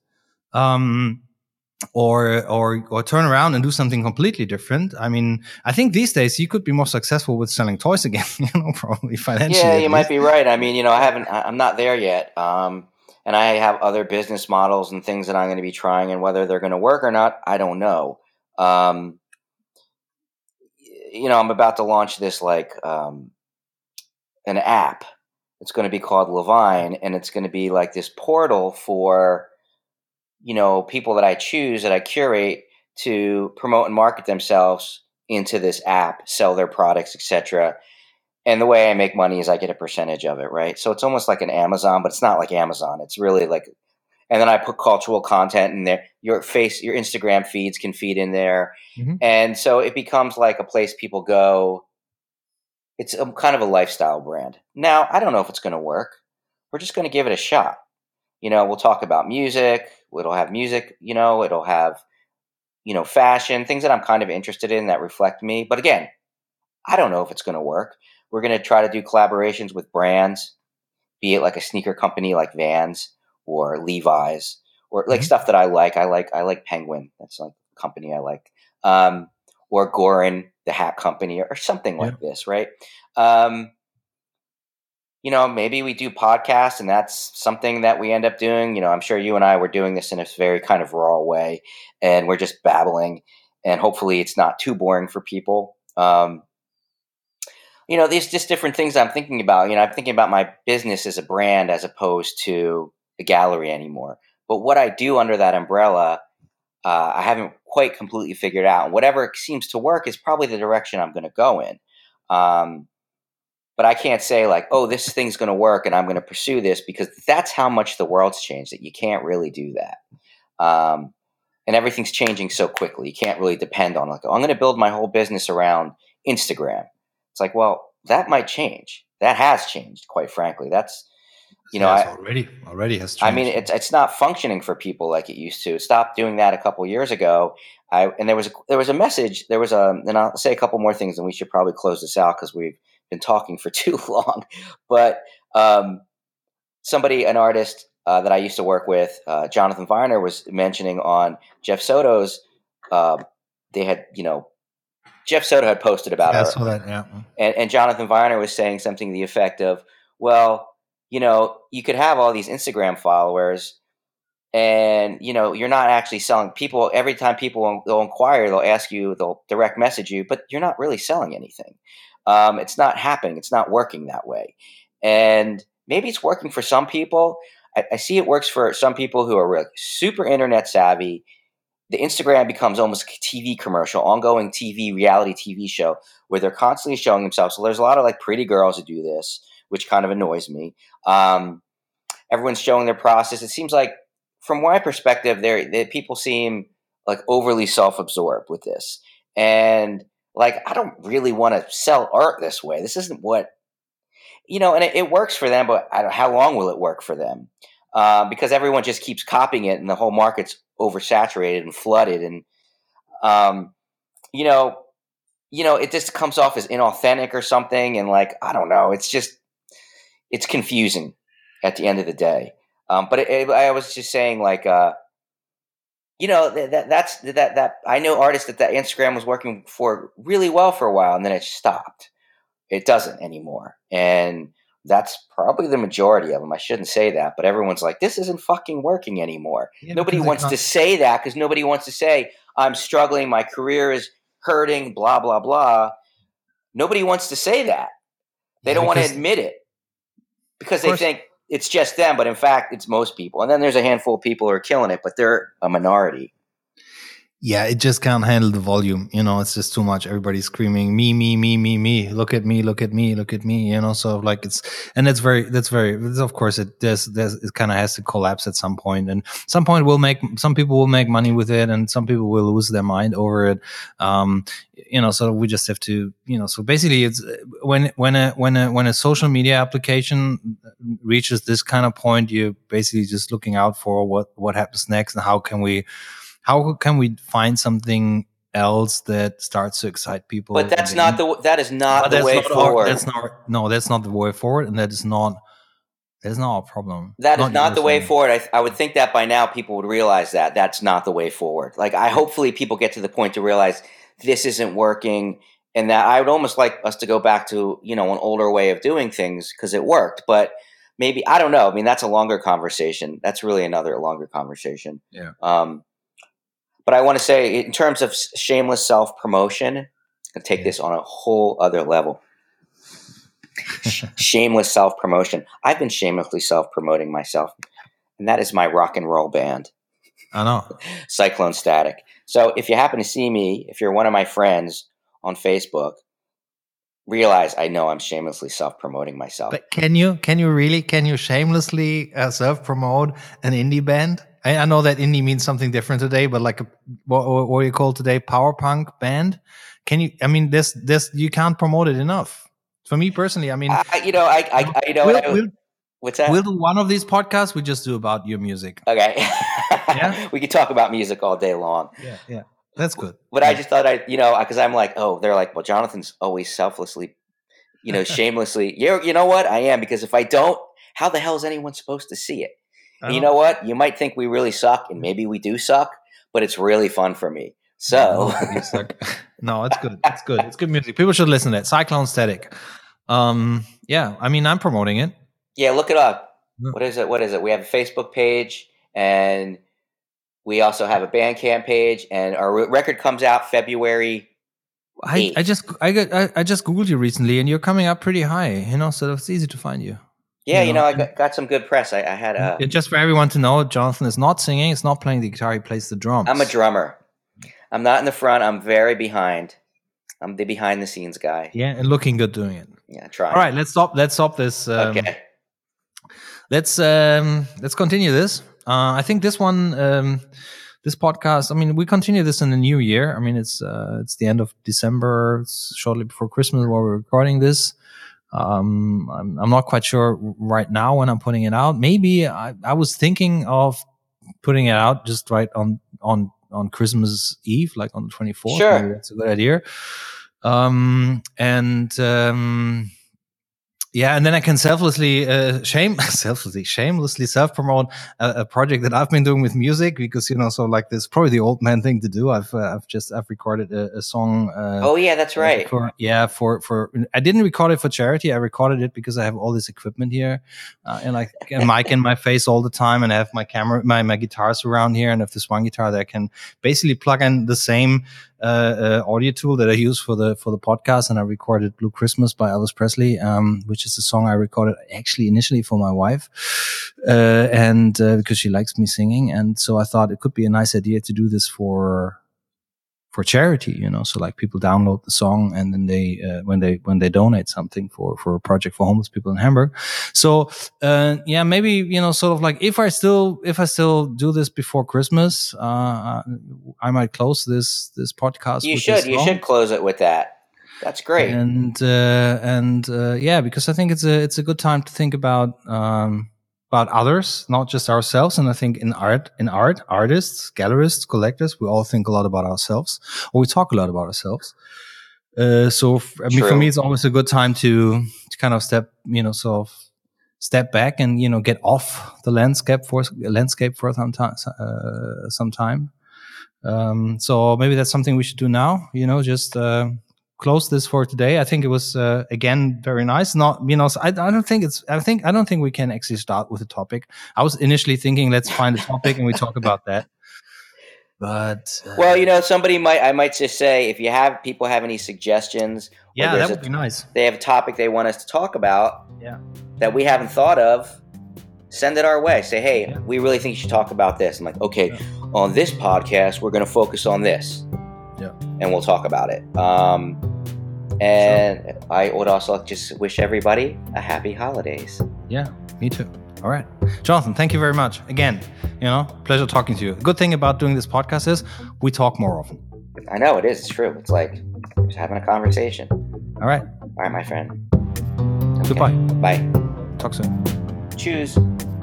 or turn around and do something completely different. I mean, I think these days you could be more successful with selling toys again, probably financially. Yeah, you might be right. I mean, I'm not there yet. And I have other business models and things that I'm going to be trying, and whether they're going to work or not, I don't know. I'm about to launch this an app. It's going to be called Levine, and it's going to be like this portal for people that I choose, that I curate to promote and market themselves into this app, sell their products, etc. And the way I make money is I get a percentage of it, right? So it's almost like an Amazon, but it's not like Amazon. It's really like, and then I put cultural content in there. Your Instagram feeds can feed in there. Mm-hmm. And so it becomes like a place people go. It's kind of a lifestyle brand. Now, I don't know if it's going to work. We're just going to give it a shot. We'll talk about music. It'll have music, it'll have, fashion, things that I'm kind of interested in that reflect me. But again, I don't know if it's going to work. We're going to try to do collaborations with brands, be it like a sneaker company like Vans or Levi's, or like stuff that I like. I like Penguin. That's like a company I like. Or Gorin, the hat company, or something like this, right? Maybe we do podcasts, and that's something that we end up doing. I'm sure you and I were doing this in a very kind of raw way, and we're just babbling, and hopefully it's not too boring for people. These just different things I'm thinking about. I'm thinking about my business as a brand as opposed to a gallery anymore. But what I do under that umbrella, I haven't quite completely figured out. And whatever seems to work is probably the direction I'm going to go in. But I can't say like, oh, this thing's going to work and I'm going to pursue this, because that's how much the world's changed, that you can't really do that. And everything's changing so quickly. You can't really depend on like, oh, I'm going to build my whole business around Instagram. It's like, well, that might change. That has changed, quite frankly. That's, already has changed. I mean, it's not functioning for people like it used to. It stopped doing that a couple years ago. And there was a message. And I'll say a couple more things, and we should probably close this out because we've been talking for too long. But an artist that I used to work with, Jonathan Viner, was mentioning on Jeff Soto's. Jeff Soto had posted about it. And Jonathan Viner was saying something to the effect of, well, you could have all these Instagram followers, and, you're not actually selling. People, every time people will inquire, they'll ask you, they'll direct message you, but you're not really selling anything. It's not happening. It's not working that way. And maybe it's working for some people. I see it works for some people who are really super internet savvy. The Instagram becomes almost a TV commercial, ongoing reality TV show, where they're constantly showing themselves. So there's a lot of like pretty girls who do this, which kind of annoys me. Everyone's showing their process. It seems like, from my perspective, people seem like overly self-absorbed with this. And like, I don't really want to sell art this way. This isn't what, and it works for them, but how long will it work for them? Because everyone just keeps copying it, and the whole market's oversaturated and flooded, and it just comes off as inauthentic or something, and like, I don't know, it's confusing at the end of the day. But I was just saying, like, that I know artists that Instagram was working for really well for a while, and then it stopped. It doesn't anymore, and that's probably the majority of them. I shouldn't say that, but everyone's like, this isn't fucking working anymore. Nobody wants to say that, because nobody wants to say, I'm struggling, my career is hurting, blah, blah, blah. Nobody wants to say that. They don't want to admit it, because they think it's just them, but in fact, it's most people. And then there's a handful of people who are killing it, but they're a minority. Yeah, it just can't handle the volume. It's just too much. Everybody's screaming, me, me, me, me, me. Look at me, look at me, look at me. So like and of course it kind of has to collapse at some point. And some people will make money with it, and some people will lose their mind over it. So we just have to, so basically it's when a social media application reaches this kind of point, you're basically just looking out for what happens next, and how can we find something else that starts to excite people? But that is not the way forward. That's not the way forward, and that's not our problem. That is not the way forward. I would think that by now people would realize that that's not the way forward. Like, hopefully people get to the point to realize this isn't working, and that I would almost like us to go back to, an older way of doing things because it worked. But maybe, I don't know. I mean, that's a longer conversation. That's really another longer conversation. Yeah. But I want to say, in terms of shameless self-promotion, I take this on a whole other level. Shameless self-promotion. I've been shamelessly self-promoting myself, and that is my rock and roll band. I know. Cyclone Static. So if you happen to see me, if you're one of my friends on Facebook, realize I know I'm shamelessly self-promoting myself. But can you shamelessly self-promote an indie band? I know that indie means something different today, but like what you call today, power punk band. Can you? I mean, this you can't promote it enough. For me personally, I mean, what's that? We'll do one of these podcasts. We just do about your music. Okay. Yeah. We could talk about music all day long. Yeah. That's good. But I just thought because I'm like, they're like, well, Jonathan's always selflessly, shamelessly. You know what? I am, because if I don't, how the hell is anyone supposed to see it? And you know what? You might think we really suck, and maybe we do suck, but it's really fun for me. So no, it's good. It's good. It's good music. People should listen to it. Cyclone Static. Yeah, I mean, I'm promoting it. Yeah, look it up. What is it? We have a Facebook page, and we also have a Bandcamp page, and our record comes out February 8th. I just Googled you recently, and you're coming up pretty high, so it's easy to find you. Yeah, I got some good press. I had just for everyone to know, Jonathan is not singing, he's not playing the guitar, he plays the drums. I'm a drummer. I'm not in the front, I'm very behind. I'm the behind the scenes guy. Yeah, and looking good doing it. Yeah, try. All right, let's stop this. Okay. Let's continue this. I think this one, this podcast, I mean, we continue this in the new year. I mean, it's the end of December, it's shortly before Christmas while we're recording this. I'm not quite sure right now when I'm putting it out. Maybe I was thinking of putting it out just right on Christmas Eve, like on the 24th. Sure. Maybe that's a good idea. Yeah, and then I can shamelessly self-promote a project that I've been doing with music, because so like this is probably the old man thing to do. I've recorded a song. Oh yeah, that's right. For I didn't record it for charity. I recorded it because I have all this equipment here, and like a mic in my face all the time, and I have my camera, my guitars around here, and I have this one guitar that I can basically plug in the same audio tool that I use for the podcast, and I recorded Blue Christmas by Elvis Presley, which is a song I recorded actually initially for my wife, and because she likes me singing, and so I thought it could be a nice idea to do this for charity, so like people download the song, and then they when they donate something for a project for homeless people in Hamburg. So yeah, maybe sort of like if I still do this before Christmas, I might close this podcast. You should close it with that. That's great. And yeah, because I think it's a good time to think about others, not just ourselves. And I think in art, artists, gallerists, collectors, we all think a lot about ourselves, or we talk a lot about ourselves. So for me, it's always a good time to kind of step back and get off the landscape for some time. So maybe that's something we should do now. Just close this for today. I think it was again very nice. Not I don't think we can actually start with a topic. I was initially thinking let's find a topic and we talk about that. But well, I might just say, if people have any suggestions, yeah, that would be nice. They have a topic they want us to talk about, yeah, that we haven't thought of, send it our way. Say, hey, we really think you should talk about this. I'm like, okay, on this podcast, we're going to focus on this. Yeah. And we'll talk about it. And I would also just wish everybody a happy holidays. Yeah, me too. All right. Jonathan, thank you very much. Again, pleasure talking to you. The good thing about doing this podcast is we talk more often. I know it is. It's true. It's like just having a conversation. All right. All right, my friend. Okay. Goodbye. Bye. Talk soon. Tschüss.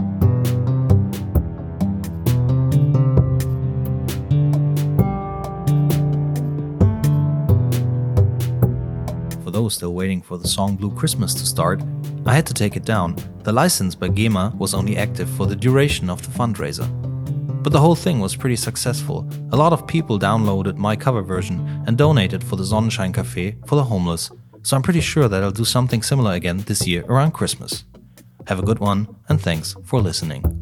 For those still waiting for the song Blue Christmas to start, I had to take it down. The license by GEMA was only active for the duration of the fundraiser. But the whole thing was pretty successful. A lot of people downloaded my cover version and donated for the Sonnenschein Café for the homeless, so I'm pretty sure that I'll do something similar again this year around Christmas. Have a good one, and thanks for listening.